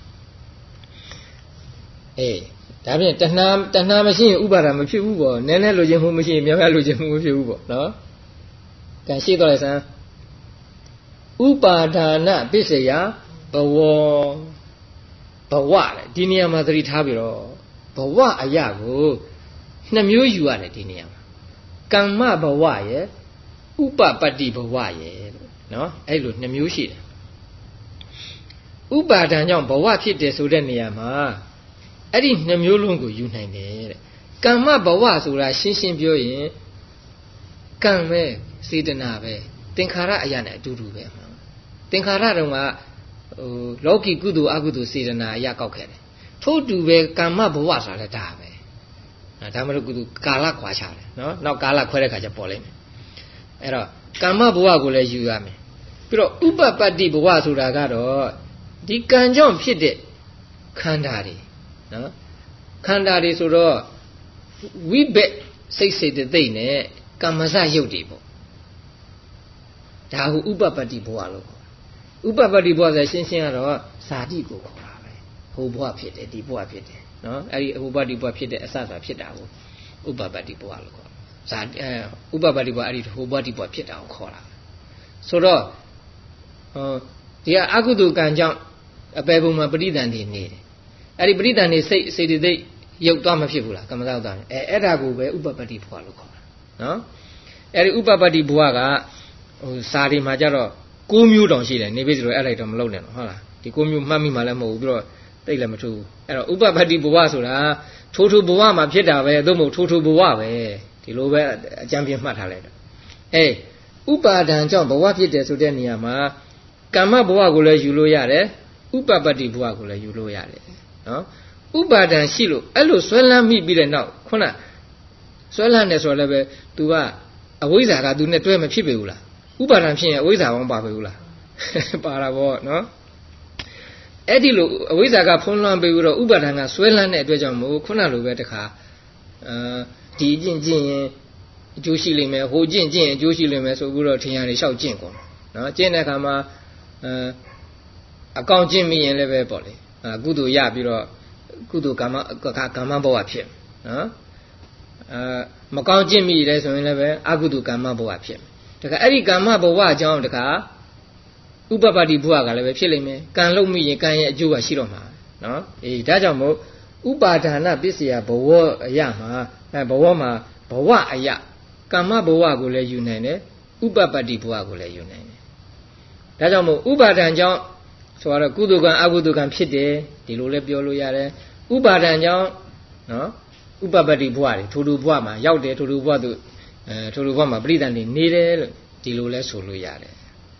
Speaker 1: အေးဒါဖြင့်တဏှာတဏှာမရှိရင်ဥပါဒံမဖြစ်ဘူးပေါ့နည်းနည်းလိုချင်မှုမရှိရင်များများလိုချင်မှုမဖြစ်ဘူးပေါ့နော်ကံရှိတော့လေဆန်းဥပါဒါနပစ္စယဘဝဘဝလေဒီနေရာမှာသတိထားပြီးတော့ဘဝအရာကိုနှစ်မျိုးယူရတယ်ဒီနေရာမှာကမ္မဘဝရဲ့ဥပပတ္တိဘဝရဲ့လို့နော်အဲ့လိုနှစ်မျိုးရှိတယ်ဥပါဒံကြောင့်ဘဝဖြစ်တယ်ဆိုတဲ့နေရာမှာအဲ့ဒီနှစ်မျိုးလုံးကိုယူနိုင်တယ်တဲ့ကမ္မဘဝဆိုတာရှင်းရှင်းပြောရင်ကံပဲစေတနာပဲသင်္ခါရအရာနဲ့အတူတူပဲသင်္ခါရတုံးကဟိုလောကီကုသိုလ်အကုသိုလ်စေတနာအရာကောက်ခဲ့တယ်ထို့တူပဲကမ္မဘဝဆိုတာလည်းဒါပဲဒါမှမဟုတ်ကုသိုလ်ကာလခွာချတယ်နော်နောက်ကာလခွဲတဲ့ခါကျပေါ်လိမ့်မယ်အဲ့တော့ကမ္မဘဝကိုလည်းယူရမယ်ပြီးတော့ဥပပတ္တိဘဝဆိုတာကတော့ဒီကံကြောင့်ဖြစ်တဲ့ခန္ဓာတွေနော်ခန္ဓာတွေဆိုတော့ဝိဘက်စိတ်စေတသိက်နဲ့ကမ္မစရုပ်တွေပေါ့ဒါဟုဥပပတ္တိဘဝလို့ခေါ်ဥပပတ္တိဘဝဆိုရှင်းရှင်းကတော့ဇာတိကိုခေါ်တာပဲဟိုဘဝဖြစ်တယ်ဒီဘဝဖြစ်တယ်နော်အဲ့ဒီဥပပတ္တိဘဝဖြစ်တဲ့အစဆိုတာဖြစ်တာကိုဥပပတ္တိဘဝလို့ခေါ်ဇာအဲဥပပတ္တိဘဝအဲ့ဒီဟိုဘဝတိဘဝဖြစ်တာကိုခေါ်တာဆိုတော့ဟောဒီကအကုသိုလ်ကံကြောင့်အပေပုံမှာပဋိသန္ဓေနေတယ်အဲ့ဒီပဋိသန္ဓေစိတ်စေတသိက်ရုပ်သွားမဖြစ်ဘူးလားကမ္မသောတာအဲအဲ့ဒါကိုပဲဥပပတ္တိဘဝလို့ခေါ်တာနော်အဲ့ဒီဥပပတ္တိဘဝကဟိုစာတွေမှာကြတော့ကိုးမျိုးတောင်ရှိတယ်နေပြီဆိုတော့အဲ့လိုက်တော့မလုပ်နဲ့နော်ဟုတ်လားဒီကိုးမျိုးမှတ်မိမှလည်းမဟုတ်ဘူးပြီးတော့တိတ်လည်းမထူးဘူးအဲ့တော့ဥပပတ္တိဘဝဆိုတာထိုးထိုးဘဝမှာဖြစ်တာပဲသို့မဟုတ်ထိုးထိုးဘဝပဲဒီလိုပဲအကြံပြမှတ်ထားလိုက်တော့အေးဥပါဒံကြောင့်ဘဝဖြစ်တယ်ဆိုတဲ့နေရာမှာကမ္မဘဝကိုလည်းယူလို့ရတယ်ဥပပတ္တိဘဝကိုလည်းယူလို့ရတယ်နော်ဥပါဒံရှိလို့အဲ့လိုဆွဲလန်းမိပြီးတဲ့နောက်ခုနဆွဲလန်းတယ်ဆိုတော့လည်းပဲ तू ကအဝိဇ္ဇာက तू နဲ့တွဲမဖြစ်ပေဘူးလားဥပါဒံဖြစ်ရင်အဝိဇ္ဇာဘောပါပေဘူးလားပါတာပေါ့နော်အဲ့ဒီလိုအဝိဇ္ဇာကဖုံးလွှမ်းပြီးတော့ဥပါဒံကဆွဲလန်းတဲ့အတွက်ကြောင့်မို့ခုနလိုပဲတခါအဲဒီအကျင့်ကျင့်ရင်အကျိုးရှိလိမ့်မယ်ဟိုကျင့်ကျင့်ရင်အကျိုးရှိလိမ့်မယ်ဆိုပြီးတော့ထင်ရတယ်လျှောက်ကျင့်ကုန်နော်ကျင့်တဲ့အခါမှာအဲအကောင်ကျင့်မိရင်လည်းပဲပေါ့လေကုသိုလ်ရပြီးတော့ကုသိုလ်ကာမကာမဘဝဖြစ်နော်အဲမကောင်းကျင့်မိတယ်ဆိုရင်လည်းပဲအကုသိုလ်ကာမဘဝဖြစ်တခါအဲ့ဒီကာမဘဝအကြောင်းတခါဥပပတ္တိဘဝကလည်းပဲဖြစ်လိမ့်မယ်ကံလုံးမိရင်ကံရဲ့အကျိုးကရှိတော့မှာနော်အေးဒါကြောင့်မို့ဥပါဒါနပစ္စယဘဝအရာမှာအဲဘဝမှာဘဝအရာကာမဘဝကိုလည်းယူနိုင်တယ်ဥပပတ္တိဘဝကိုလည်းယူနိုင်တယ်ဒါကြောင့်မို့ဥပါဒံကြောင့်ဆိုတော့ကုသိုလ်ကံအကုသိုလ်ကံဖြစ်တယ်ဒီလိုလည်းပြောလို့ရတယ်ဥပါဒံကြောင့်နော်ဥပပတ္တိဘဝတွေထိုထိုဘဝမှာရောက်တယ်ထိုထိုဘဝတို့အဲထိုထိုဘဝမှာပရိသတ်နေနေတယ်လို့ဒီလိုလဲဆိုလို့ရတယ်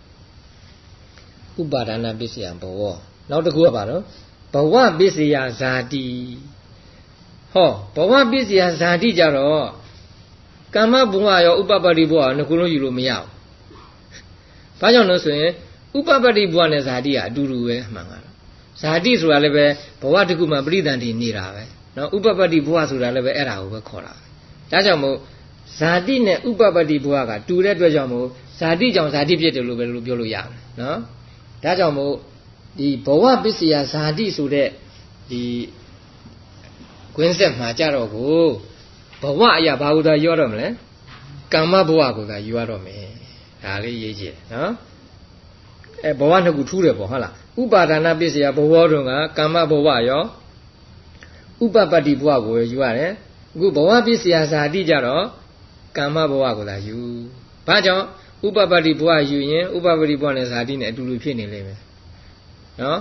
Speaker 1: ဥပါဒနာပစ္စယဘဝနောက်တစ်ခုကပါတော့ဘဝပစ္စယဇာတိဟောဘဝပစ္စယဇာတိကြတော့ကမ္မဘဝရောဥပပတ္တိဘဝရောနှစ်ခုလုံးယူလို့မရဘူးဘာကြောင့်လဲဆိုရင်ဥပပတ္တိဘဝနဲ့ဇာတိကအတူတူပဲမှန်လားဇာတိဆိုတာလည်းပဲဘဝတစ်ခုမှာပရိသတ်နေနေတာပဲနော်ဥပပတ္တိဘဝဆိုတာလည်းပဲအဲ့ဒါကိုပဲခေါ်တာဒါကြောင့်မို့ဇဇာတိနဲ့ဥပပတ္တိဘဝကတူတဲ့အတွက်ကြောင့်မို့ဇာတိကြောင့်ဇာတိဖြစ်တယ်လို့ပဲလို့ပြောလို့ရတယ်နော်ဒါကြောင့်မို့ဒီဘဝပစ္စယဇာတိဆိုတဲ့ဒီကွင်းဆက်မှာကြတော့ကိုဘဝအရာဘာလို့သာရောတော့မလဲကမ္မဘဝကိုသာယူရတော့မယ်ဒါလေးရေးကြည့်နော်အဲဘဝနှစ်ခုထူးတယ်ပေါ့ဟုတ်လားဥပါဒနာပစ္စယဘဝတုန်းကကမ္မဘဝရောဥပပတ္တိဘဝကိုယူရတယ်အခုဘဝပစ္စယဇာတိကြတော့ကမ္မဘဝကိုသာယူဘာကြောင့်ဥပပတ္တိဘဝယူရင်ဥပပတ္တိဘဝနဲ့ဇာတိနဲ့အတူတူဖြစ်နေလိမ့်မယ်နော်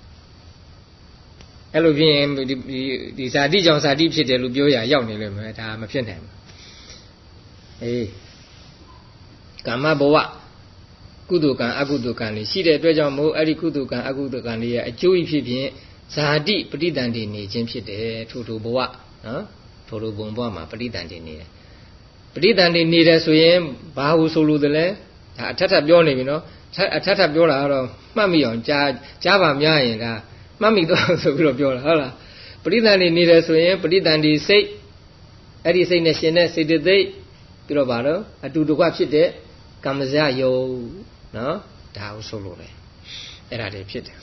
Speaker 1: အဲ့လိုဖြစ်ရင်ဒီဒီဇာတိကြောင့်ဇာတိဖြစ်တယ်လို့ပြောရရောက်နေလိမ့်မယ်ဒါမဖြစ်နိုင်ဘူးအေးကမ္မဘဝကုသိုလ်ကံအကုသိုလ်ကံတွေရှိတဲ့အတွက်ကြောင့်မို့အဲ့ဒီကုသိုလ်ကံအကုသိုလ်ကံတွေရဲ့အကျိုးဖြစ်ဖြင့်ဇာတိပဋိသန္ဓေနေခြင်းဖြစ်တယ်ထို့ထို့ဘဝနော်ထို့ထို့ဘုံဘဝမှာပဋိသန္ဓေနေတယ်ပဋိသန္ဓေနေတယ်ဆိုရင်ဘာဟုဆိုလို့တလဲဒါအထက်ထပ်ပြောနေပြီနော်အထက်ထပ်ပြောတာကတော့မှတ်မိအောင်ကြားကြားပါများရင်ဒါမှတ်မိတော့ဆိုပြီးတော့ပြောတာဟုတ်လားပဋိသန္ဓေနေတယ်ဆိုရင်ပဋိသန္ဓေစိတ်အဲ့ဒီစိတ်နဲ့ရှင်တဲ့စေတသိက်ပြီးတော့ဗါတော့အတူတကွဖြစ်တဲ့ကမ္မဇယုံနော်ဒါကိုဆိုလို့လေအဲ့ဒါတွေဖြစ်တယ်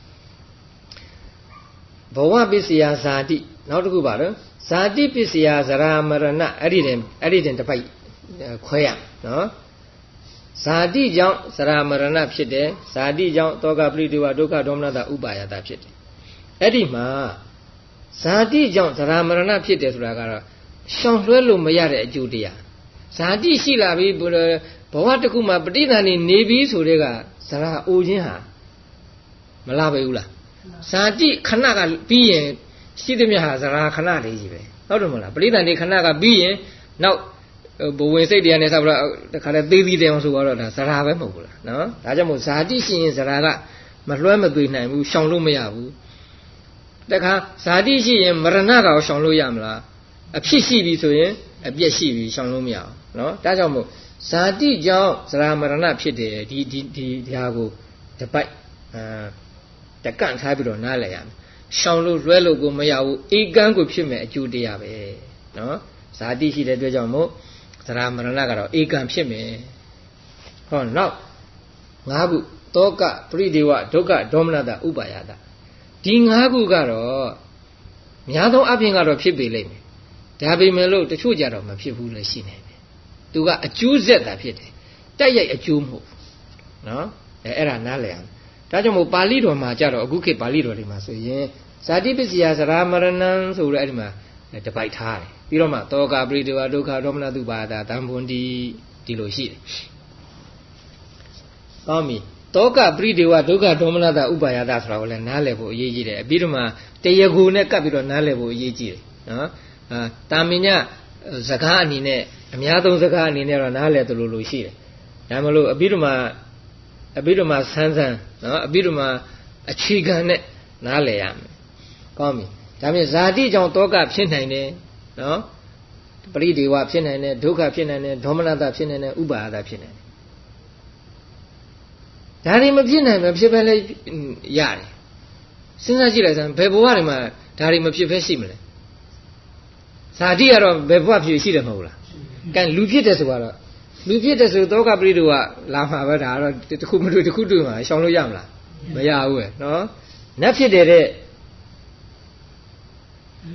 Speaker 1: ဘဝပစ္စယဇာတိနောက်တစ်ခုပါတော့ဇာတိပစ္စယဇရာမရဏအဲ့ဒီတင်အဲ့ဒီတင်တစ်ပိုက်ခွဲရနော်ဇာတိကြောင့်ဇရာမရဏဖြစ်တယ်ဇာတိကြောင့်တောကပရိဒေဝဒုက္ခဒေါမနတာဥပါယတာဖြစ်တယ်အဲ့ဒီမှာဇာတိကြောင့်ဇရာမရဏဖြစ်တယ်ဆိုတာကတော့ရှောင်လွှဲလို့မရတဲ့အကျိုးတရားဇာတိရှိလာပြီဘဝတစ်ခုမှာပဋိသန္ဓေနေပြီဆိုတဲ့ကဇရာအိုခြင်းဟာမလားပဲဘူးလားဇာတိခဏကပြီးရင်ရှိသမျှဟာဇရာခဏလေးကြီးပဲဟုတ်တယ်မလားပဋိသန္ဓေခဏကပြီးရင်နောက်ဘဝင်စိတ်တရားနဲ့ဆက်ပြီးတော့တခါတည်းသေးသေးတယ်အောင်ဆိုတော့ဒါဇရာပဲမဟုတ်ဘူးလားနော်ဒါကြောင့်မို့ဇာတိရှိရင်ဇရာကမလွှဲမသွေနိုင်ဘူးရှောင်လို့မရဘူးတခါဇာတိရှိရင်မရဏကောင်ရှောင်လို့ရမလားအဖြစ်ရှိပြီဆိုရင်အပြည့်ရှိပြီရှောင်လို့မရအောင်နော်ဒါကြောင့်မို့ဇာတိကြောင့်ဇရာမရဏဖြစ်တယ်ဒီဒီဒီဓာကိုတပိုက်အာတကန့်ထားပြီးတော့နားလည်ရမယ်ရှောင်လို့လွှဲလို့ကိုမရဘူးအေကန်းကိုဖြစ်မဲ့အကျိုးတရားပဲနော်ဇာတိရှိတဲ့အတွက်ကြောင့်မို့ဇရာမရဏကတော့အေကံဖြစ်မယ်ဟောနောက်ငါးခုတောကပရိဒေဝဒုက္ခဒေါမနတာဥပါယတာဒီငါးခုကတော့များသောအပြင်ကတော့ဖြစ်ပေလိမ့်မယ်ဒါပေမဲ့လို့တချို့ကြတော့မဖြစ်ဘူးလည်းရှိနေတယ်သူကအကျိုးဆက်တာဖြစ်တယ်တက်ရိုက်အကျိုးမဟုတ်နော်အဲအဲ့ဒါနားလည်အောင်ဒါကြောင့်မို့ပါဠိတော်မှာကြတော့အခုခေတ်ပါဠိတော်တွေမှာဆိုရင်ဇာတိပစ္စယဇရာမရဏံဆိုတဲ့အဲ့ဒီမှာတပိုက်ထားတယ်ပြီးတော့မှတောကပရိဒေဝဒုက္ခဒေါမနတုပါဒတံဘွန်ဒီဒီလိုရှိတယ်ကောင်းပြီတောကပရိဒေဝဒုက္ခဒေါမနတဥပါယတာဆိုတာကိုလည်းနားလည်ဖို့အရေးကြီးတယ်ပြီးတော့မှတရဂုနဲ့ကပ်ပြီးတော့နားလည်ဖို့အရေးကြီးတယ်နော်အာတာမင်ညစကားအနေနဲ့အများသုံးစကားအနေနဲ့တော့နားလည်သလိုလိုရှိတယ်ဒါမှမဟုတ်အပြီးတော့မှအပြီးတော့မှဆန်းဆန်းနော်အပြီးတော့မှအခြေခံနဲ့နားလည်ရမယ်ကောင်းပြီဒါမြင်ဇာတိကြောင့်တောကဖြစ်နိုင်တယ်နော်ပရိဒေဝဖြစ်နိုင်တယ်ဒုက္ခဖြစ်နိုင်တယ်ဒေါမနတဖြစ်နိုင်တယ်ဥပါယတာဖြစ်နိုင်တယ်ဒါတွေမဖြစ်နိုင်မဖြစ်ပဲလဲရတယ်စဉ်းစားကြည့်လိုက်စမ်းဘယ်ဘဝတွေမှာဒါတွေမဖြစ်ပဲရှိမလဲဇာတိကတော့ဘယ်ဘဝဖြစ်ရှိတယ်မဟုတ်လားကဲလူဖြစ်တယ်ဆိုတော့လူဖြစ်တယ်ဆိုတောကပရိဒေဝလာမှာပဲဒါကတော့တခုမတွေ့တခုတွေ့မှာရှောင်လို့ရမလားမရဘူးပဲနော်နတ်ဖြစ်တယ်တဲ့ဟမ်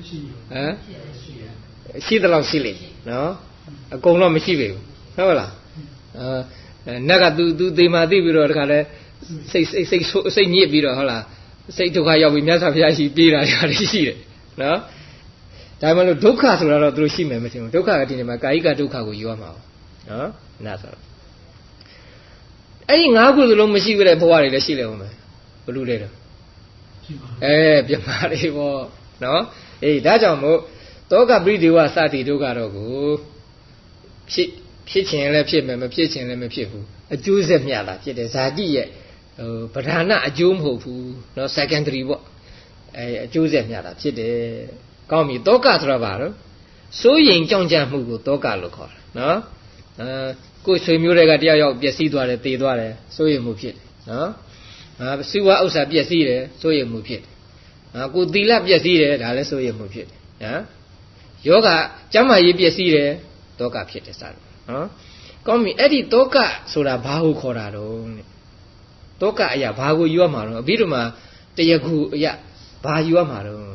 Speaker 1: ရှိတယ်လို့ရှိလေနော်အကုန်တော့မရှိပေဘူးဟုတ်လားအဲနတ်ကသူသူသေမာသိပြီးတော့တခါလဲစိတ်စိတ်စိတ်စိတ်ညစ်ပြီးတော့ဟုတ်လားစိတ်ဒုက္ခရောက်ပြီးမြတ်စွာဘုရားရှိပြေးတာတွေရှိတယ်နော်ဒါမှမဟုတ်ဒုက္ခဆိုတာတော့သူတို့ရှိမယ်မထင်ဘူးဒုက္ခကဒီနေ့မှာကာယကဒုက္ခကိုယူရမှာနော်နားဆိုတော့အဲ့ဒီငါးခုစလုံးမရှိခဲ့တဲ့ဘဝတွေလည်းရှိလေဦးမယ်ဘလို့လဲတော့အဲပြမာတွေပေါ့နော်အေးဒါကြောင့်မို့တောကပရိဒေဝစတိဒုက္ခတော့ကိုဖြစ်ဖြစ်ခြင်းလည်းဖြစ်မယ်မဖြစ်ခြင်းလည်းမဖြစ်ဘူးအကျိုးဆက်မျှတာဖြစ်တယ်ဇာတိရဲ့ဟိုပဓာနအကျိုးမဟုတ်ဘူးနော် secondary ပေါ့အဲအကျိုးဆက်မျှတာဖြစ်တယ်ကောင်းပြီတောကဆိုတာဘာလို့စိုးရိမ်ကြောက်ကြမှုကိုတောကလို့ခေါ်တာနော်အဲကိုယ်ဆွေမျိုးတွေကတယောက်ယောက်ပျက်စီးသွားတယ်တည်သွားတယ်စိုးရိမ်မှုဖြစ်တယ်နော်အာစီဝါဥစ္စာပျက်စီးတယ်စိုးရိမ်မှုဖြစ်တယ်အာကိုသီလပျက်စီးတယ်ဒါလည်းစိုးရိမ်မှုဖြစ်တယ်ဟမ်ယောဂကျမ်းမာရေးပျက်စီးတယ်တောကဖြစ်တယ်စတယ်နော်ကောင်းပြီအဲ့ဒီတောကဆိုတာဘာကိုခေါ်တာတော့တောကအရာဘာကိုယူရမှာတော့အပြီးတော့မှတရားခုအရာဘာယူရမှာတော့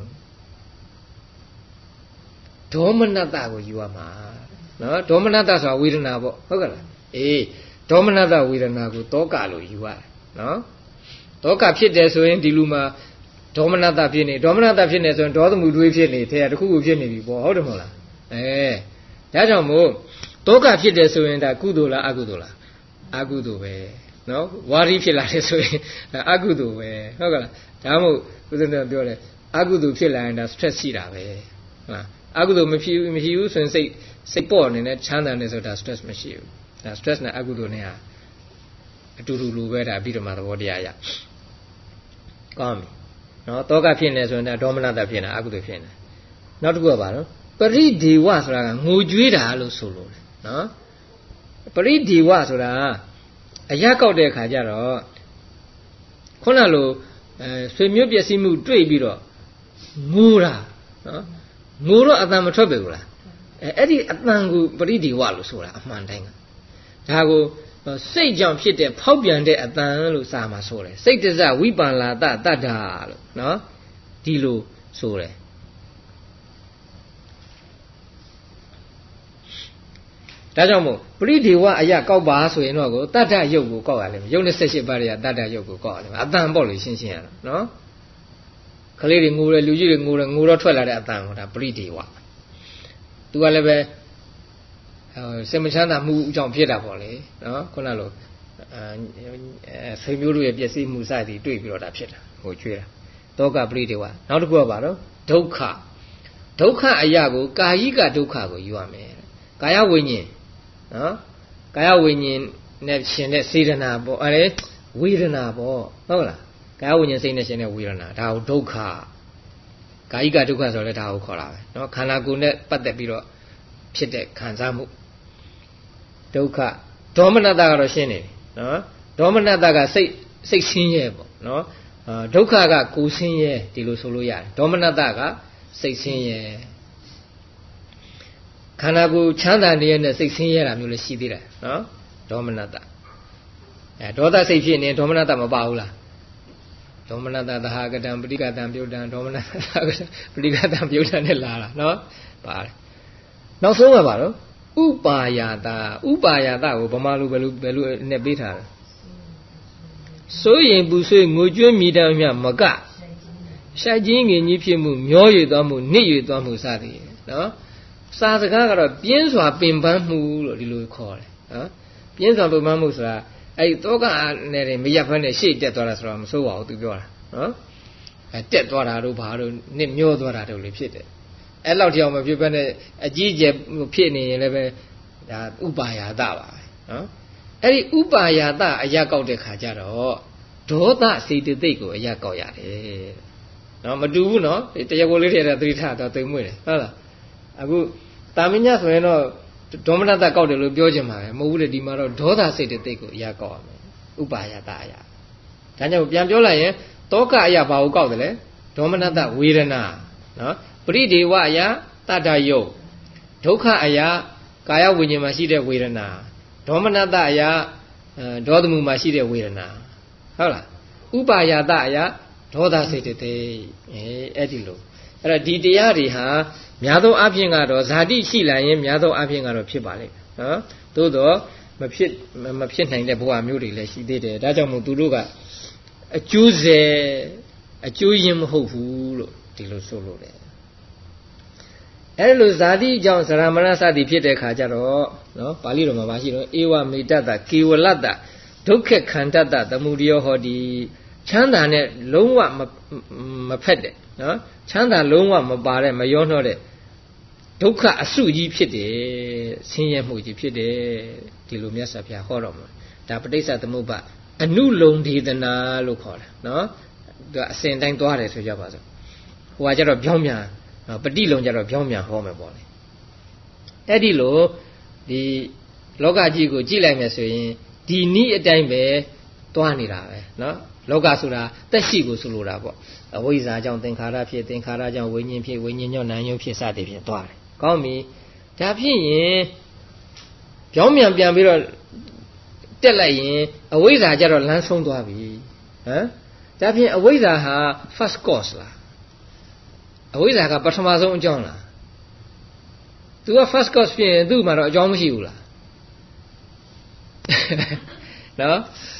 Speaker 1: ဒေါမနတကိုယူရမှာနော်ဒေါမနတဆိုတာဝေဒနာပေါ့ဟုတ်ကဲ့လားအေးဒေါမနတဝေဒနာကိုတောကလို့ယူရတယ်နော်တောကဖြစ်တယ်ဆိုရင်ဒီလူမှာဒေါမနတဖြစ်နေဒေါမနတဖြစ်နေဆိုရင်ဒေါသမှုတွေးဖြစ်နေထဲတခုခုဖြစ်နေပြီပေါ့ဟုတ်တယ်မဟုတ်လားအဲဒါကြောင့်မို့တောကဖြစ်တယ်ဆိုရင်ဒါကုသိုလ်လားအကုသိုလ်လားအကုသိုလ်ပဲနော်ဝါရီဖြစ်လာတယ်ဆိုရင်ဒါအကုသိုလ်ပဲဟုတ်ကဲ့လားဒါမှမဟုတ်ဦးဇင်းတို့ပြောတယ်အကုသိုလ်ဖြစ်လာရင်ဒါ stress ရှိတာပဲဟုတ်လားအကုသိုလ်မဖြစ်ဘူးမရှိဘူးဆိုရင်စိတ်စိတ်ပေါ့နေနဲ့ချမ်းသာနေဆိုတာ stress မရှိဘူးဒါ stress နဲ့အကုသိုလ်နဲ့ဟာအတူတူလိုပဲဒါပြီးတော့မှသဘောတရားရကောင်းပြီနော်တောကဖြစ်နေဆိုရင်ဒါဒေါမနတဖြစ်နေတာအကုသိုလ်ဖြစ်နေနောက်တစ်ခုကဘာလို့ပရိဒေဝဆိုတာကငိုကြွေးတာလို့ဆိုလို့နော်ပရိဒေဝဆိုတာအရာကောက်တဲ့အခါကျတော့ခုနလိုအဲဆွေမျိုးပျက်စီးမှုတွေ့ပြီးတော့ငိုတာနော်ငိုတော့အတန်မထွက်ပဲဘူးလားအဲအဲ့ဒီအတန်ကိုပရိဒေဝလို့ဆိုတာအမှန်တိုင်းကဒါကိုစိတ်ကြောင့်ဖြစ်တဲ့ဖောက်ပြန်တဲ့အတန်လို့စာမှာဆိုတယ်စိတ်တစဝိပန္လာတတတ္တာလို့နော်ဒီလိုဆိုတယ်ဒါကြောင့်မို့ပရိဒေဝအရာကောက်ပါဆိုရင်တော့ကိုတတ္တရုပ်ကိုကောက်ရလိမ့်မယ်ရုပ်နဲ့ဆက်ရှိပါးတွေကတတ္တရုပ်ကိုကောက်ရလိမ့်မယ်အတန်ပေါ့လေရှင်းရှင်းရတော့နော်ကလေးတွေငိုတယ်လူကြီးတွေငိုတယ်ငိုတော့ထွက်လာတဲ့အတန်ကိုဒါပရိဒေဝသူကလည်းပဲစင်မချမ်းသာမှုအကြောင်းဖြစ်တာပေါ့လေနော်ခုနလိုအဲဆွေမျိုးတို့ရဲ့ပျက်စီးမှုစသည်တွေ့ပြီးတော့ဒါဖြစ်တာဟိုကျွေးတာတောကပရိဒေဝနောက်တစ်ခုကဘာတော့ဒုက္ခဒုက္ခအရာကိုကာယိကဒုက္ခကိုယူရမယ်ကာယဝိညာဉ်နော်ကာယဝိညာဉ်နဲ့ရှင်တဲ့စေတနာပေါ့အဲဝေဒနာပေါ့ဟုတ်လားကာယဝိညာဉ်စိတ်နဲ့ရှင်တဲ့ဝေဒနာဒါကိုဒုက္ခကာယိကဒုက္ခဆိုလဲဒါကိုခေါ်တာပဲနော်ခန္ဓာကိုယ်နဲ့ပတ်သက်ပြီးတော့ဖြစ်တဲ့ခံစားမှုဒုက္ခဒေါမနတကတော့ရှင်းနေတယ်နော်ဒေါမနတကစိတ်စိတ်ဆင်းရဲပေါ့နော်ဒုက္ခကကိုယ်ဆင်းရဲဒီလိုဆိုလို့ရတယ်ဒေါမနတကစိတ်ဆင်းရဲခန္ဓာကိုယ်ချမ်းသာနေရတဲ့စိတ်ဆင်းရဲတာမျိုးလည်းရှိသေးတယ်နော်ဒေါမနတအဲဒေါသစိတ်ဖြစ်နေဒေါမနတမပါဘူးလားဒေါမနတသဟာကတံပဋိကတံပြုတ်တံဒေါမနတပဋိကတံပြုတ်တံနဲ့လာတာနော်ပါတယ်နောက်ဆုံးကပါတော့ဥပါယတာဥပါယတာကိုဗမာလူဘယ်လိုဘယ်လိုနဲ့ပေးထားလဲစိုးရင်ပူဆွေးငိုကြွမြည်တမ်းမြမကရှိုက်ချင်းငင်ကြီးဖြစ်မှုမျောရည်သွားမှုနစ်ရည်သွားမှုစသည်နော်စာစကားကတော့ပြင်းစွာပင်ပန်းမှုလို့ဒီလိုခေါ်တယ်နော်ပြင်းစွာပင်ပန်းမှုဆိုတာအဲ့တောကနဲ့မရပ်ဖက်နဲ့ရှေ့တက်သွားတာဆိုတော့မစိုးပါဘူးသူပြောတာနော်အဲတက်သွားတာတို့ဘာတို့နစ်မျောသွားတာတို့လည်းဖြစ်တယ်အဲ့လောက်ကြောင်မဖြစ်ဘဲနဲ့အကြီးကျယ်ဖြစ်နေရင်လည်းပဲဒါဥပါယတပါပဲနော်အဲ့ဒီဥပါယတအရာကောက်တဲ့ခါကျတော့ဒေါသစေတသိက်ကိုအရာကောက်ရတယ်နော်မတူဘူးနော်တရားကိုလေးတွေတဲ့သတိထားတော့သိမွေ့တယ်ဟုတ်လားအခုတာမညဆိုရင်တော့ဒေါမနတကောက်တယ်လို့ပြောချင်ပါပဲမဟုတ်ဘူးလေဒီမှာတော့ဒေါသစေတသိက်ကိုအရာကောက်ရမယ်ဥပါယတအရာဒါကြောင့်ပြန်ပြောလိုက်ရင်တောကအရာဘာကိုကောက်တယ်လဲဒေါမနတဝေဒနာနော်ပရိဒေဝအရာတတ္တယုတ်ဒုက္ခအရာကာယဝိညာဉ်မှာရှိတဲ့ဝေဒနာဒေါမနတအရာဒေါသမှုမှာရှိတဲ့ဝေဒနာဟုတ်လားဥပါယတအရာဒေါသစိတ်တေအဲအဲ့ဒီလိုအဲ့တော့ဒီတရားတွေဟာများသောအားဖြင့်ကတော့ဇာတိရှိလာရင်များသောအားဖြင့်ကတော့ဖြစ်ပါလိမ့်နော်သို့တော့မဖြစ်မဖြစ်နိုင်တဲ့ဘဝမျိုးတွေလည်းရှိသေးတယ်ဒါကြောင့်မို့သူတို့ကအကျိုးစေအကျိုးရင်းမဟုတ်ဘူးလို့ဒီလိုဆိုလို့တယ်အဲ့လိုဇာတိကြောင့်ဇရမဏစသည်ဖြစ်တဲ့ခါကျတော့နော်ပါဠိတော်မှာမရှိတော့ဧဝမေတ္တကေဝလတ္တဒုက္ခခန္တတသမုဒယောဟောတိချမ်းသာနဲ့လုံးဝမဖက်တဲ့နော်ချမ်းသာလုံးဝမပါတဲ့မရောနှောတဲ့ဒုက္ခအစုကြီးဖြစ်တယ်ဆင်းရဲမှုကြီးဖြစ်တယ်ဒီလိုမြတ်စွာဘုရားဟောတော်မှာဒါပဋိစ္စသမုပ္ပါအနုလုံဒေသနာလို့ခေါ်တာနော်ဒါအစဉ်တိုင်းသွားတယ်ဆိုကြပါစို့ဟိုကကျတော့ပြောင်းပြန်ပฏิလုံကျတော့ပြောင်းပြန်ဟောမယ်ပေါ့လေအဲ့ဒီလိုဒီလောကကြီးကိုကြည့်လိုက်မယ်ဆိုရင်ဒီနည်းအတိုင်းပဲသွားနေတာပဲနော်လောကဆိုတာတက်ရှိကိုဆိုလိုတာပေါ့အဝိဇ္ဇာကြောင့်သင်္ခါရဖြစ်သင်္ခါရကြောင့်ဝိညာဉ်ဖြစ်ဝိညာဉ်ကြောင့်နာမ်ယုံဖြစ်စသည်ဖြင့်သွားတယ်ကောင်းပြီဒါဖြစ်ရင်ပြောင်းပြန်ပြန်ပြီးတော့တက်လိုက်ရင်အဝိဇ္ဇာကြတော့လမ်းဆုံးသွားပြီဟမ်ဒါဖြင့်အဝိဇ္ဇာဟာ first cause လားအဝိဇ္ဇာကပထမဆုံးအကြောင်းလား तू က first cause ဖြစ်ရင်သူ့မှာတော့အကြောင်းမရှိဘူးလားနော်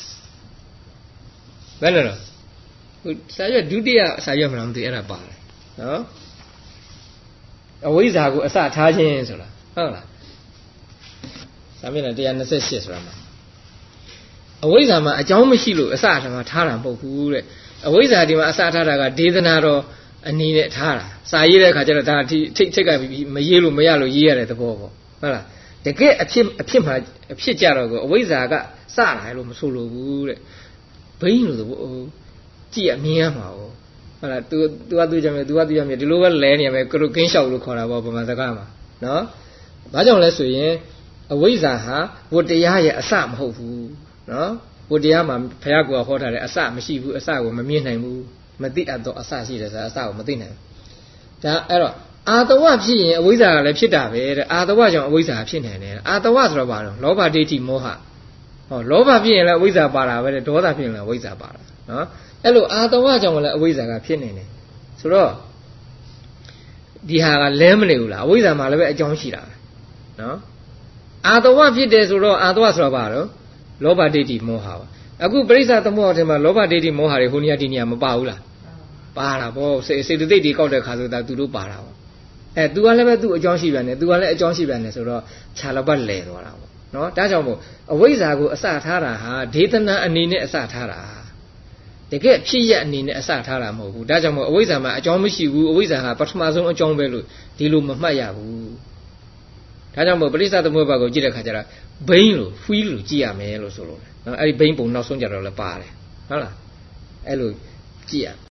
Speaker 1: ဘယ်လိုလဲစာရွက်ဒုတိယစာရွက်မလားမသိအဲ့ဒါပါတယ်နော်အဝိဇ္ဇာကိုအစထားခြင်းဆိုတာဟုတ်လားစာမျက်နှာone twenty-eightဆိုတာမှာအဝိဇ္ဇာမှာအကြောင်းမရှိလို့အစထားမှာထားတာမဟုတ်ဘူးတဲ့အဝိဇ္ဇာဒီမှာအစထားတာကဒေသနာတော်အနေနဲ့ထားတာစာရေးတဲ့အခါကျတော့ဒါထိထိထိတ်ကမရေးလို့မရလို့ရေးရတဲ့သဘောပေါ့ဟုတ်လားတကယ်အဖြစ်အဖြစ်မှာအဖြစ်ကြတော့ကိုအဝိဇ္ဇာကစလာလို့မဆိုလိုဘူးတဲ့ဘိန်းလို့သဘောကြည့်ရမြင်ရမှာဟုတ်လား तू तू ကသူ့ကြမယ် तू ကသူ့ကြမယ်ဒီလိုပဲလဲနေရမယ်ကရုကင်းလျှောက်လို့ခေါ်တာပေါ့ဗမာစကားမှာနော်ဘာကြောင့်လဲဆိုရင်အဝိဇ္ဇာဟာဝတ္တရားရဲ့အစမဟုတ်ဘူးနော်ဝတ္တရားမှာဘုရားကဟောထားတယ်အစမရှိဘူးအစကိုမမြင်နိုင်ဘူးမသိအပ်တော့အစရှိတယ်ဆိုတာအစကိုမသိနိုင်ဘူးဒါအဲ့တော့အာတဝဖြစ်ရင်အဝိဇ္ဇာကလည်းဖြစ်တာပဲတဲ့အာတဝကြောင့်အဝိဇ္ဇာဖြစ်နေတယ်အာတဝဆိုတော့ဘာလို့လောဘဒိဋ္ဌိမောဟဟောလောဘဖြစ်ရင်လည်းအဝိဇ္ဇာပါတာပဲတဲ့ဒေါသဖြစ်ရင်လည်းအဝိဇ္ဇာပါတာနော်အဲ့လိုအာတဝကြောင့်လည်းအဝိဇ္ဇာကဖြစ်နေတယ်ဆိုတော့ဒီဟာကလဲမနေဘူးလားအဝိဇ္ဇာမှာလည်းပဲအကြောင်းရှိတာပဲနော်အာတဝဖြစ်တယ်ဆိုတော့အာတဝဆိုတော့ဘာလို့လောဘဒိဋ္ဌိမောဟပါအခုပရိစ္ဆသမုပ္ပါဒ်ထဲမှာလောဘဒိဋ္ဌိမောဟတွေဟိုနေရာဒီနေရာမပါဘူးလားပါတာပေါ့စေစေတသိက်တွေကောက်တဲ့ခါဆိုတာသူတို့ပါတာပေါ့အဲ तू ကလည်းပဲသူ့အကြောင်းရှိပြန်တယ် तू ကလည်းအကြောင်းရှိပြန်တယ်ဆိုတော့ခြာလပတ်လဲသွားတာပေါ့နော်ဒါကြောင့်မို့အဝိဇ္ဇာကိုအစထားတာဟာဒေသနာအနေနဲ့အစထားတာတကယ်ဖြစ်ရအနေနဲ့အစထားတာမဟုတ်ဘူးဒါကြောင့်မို့အဝိဇ္ဇာမှာအကြောင်းမရှိဘူးအဝိဇ္ဇာဟာပထမဆုံးအကြောင်းပဲလို့ဒီလိုမမှတ်ရဘူးဒါကြောင့်မို့ပရိစ္ဆသမုပ္ပါဒ်ကိုကြည့်တဲ့ခါကျတော့ဘိန်းလို့ဖွီးလို့ကြည့်ရမယ်လို့ဆိုလို့နော်အဲ့ဒီဘိန်းပုံနောက်ဆုံးကြတော့လည်းပါတယ်ဟုတ်လားအဲ့လိုကြည့်ရ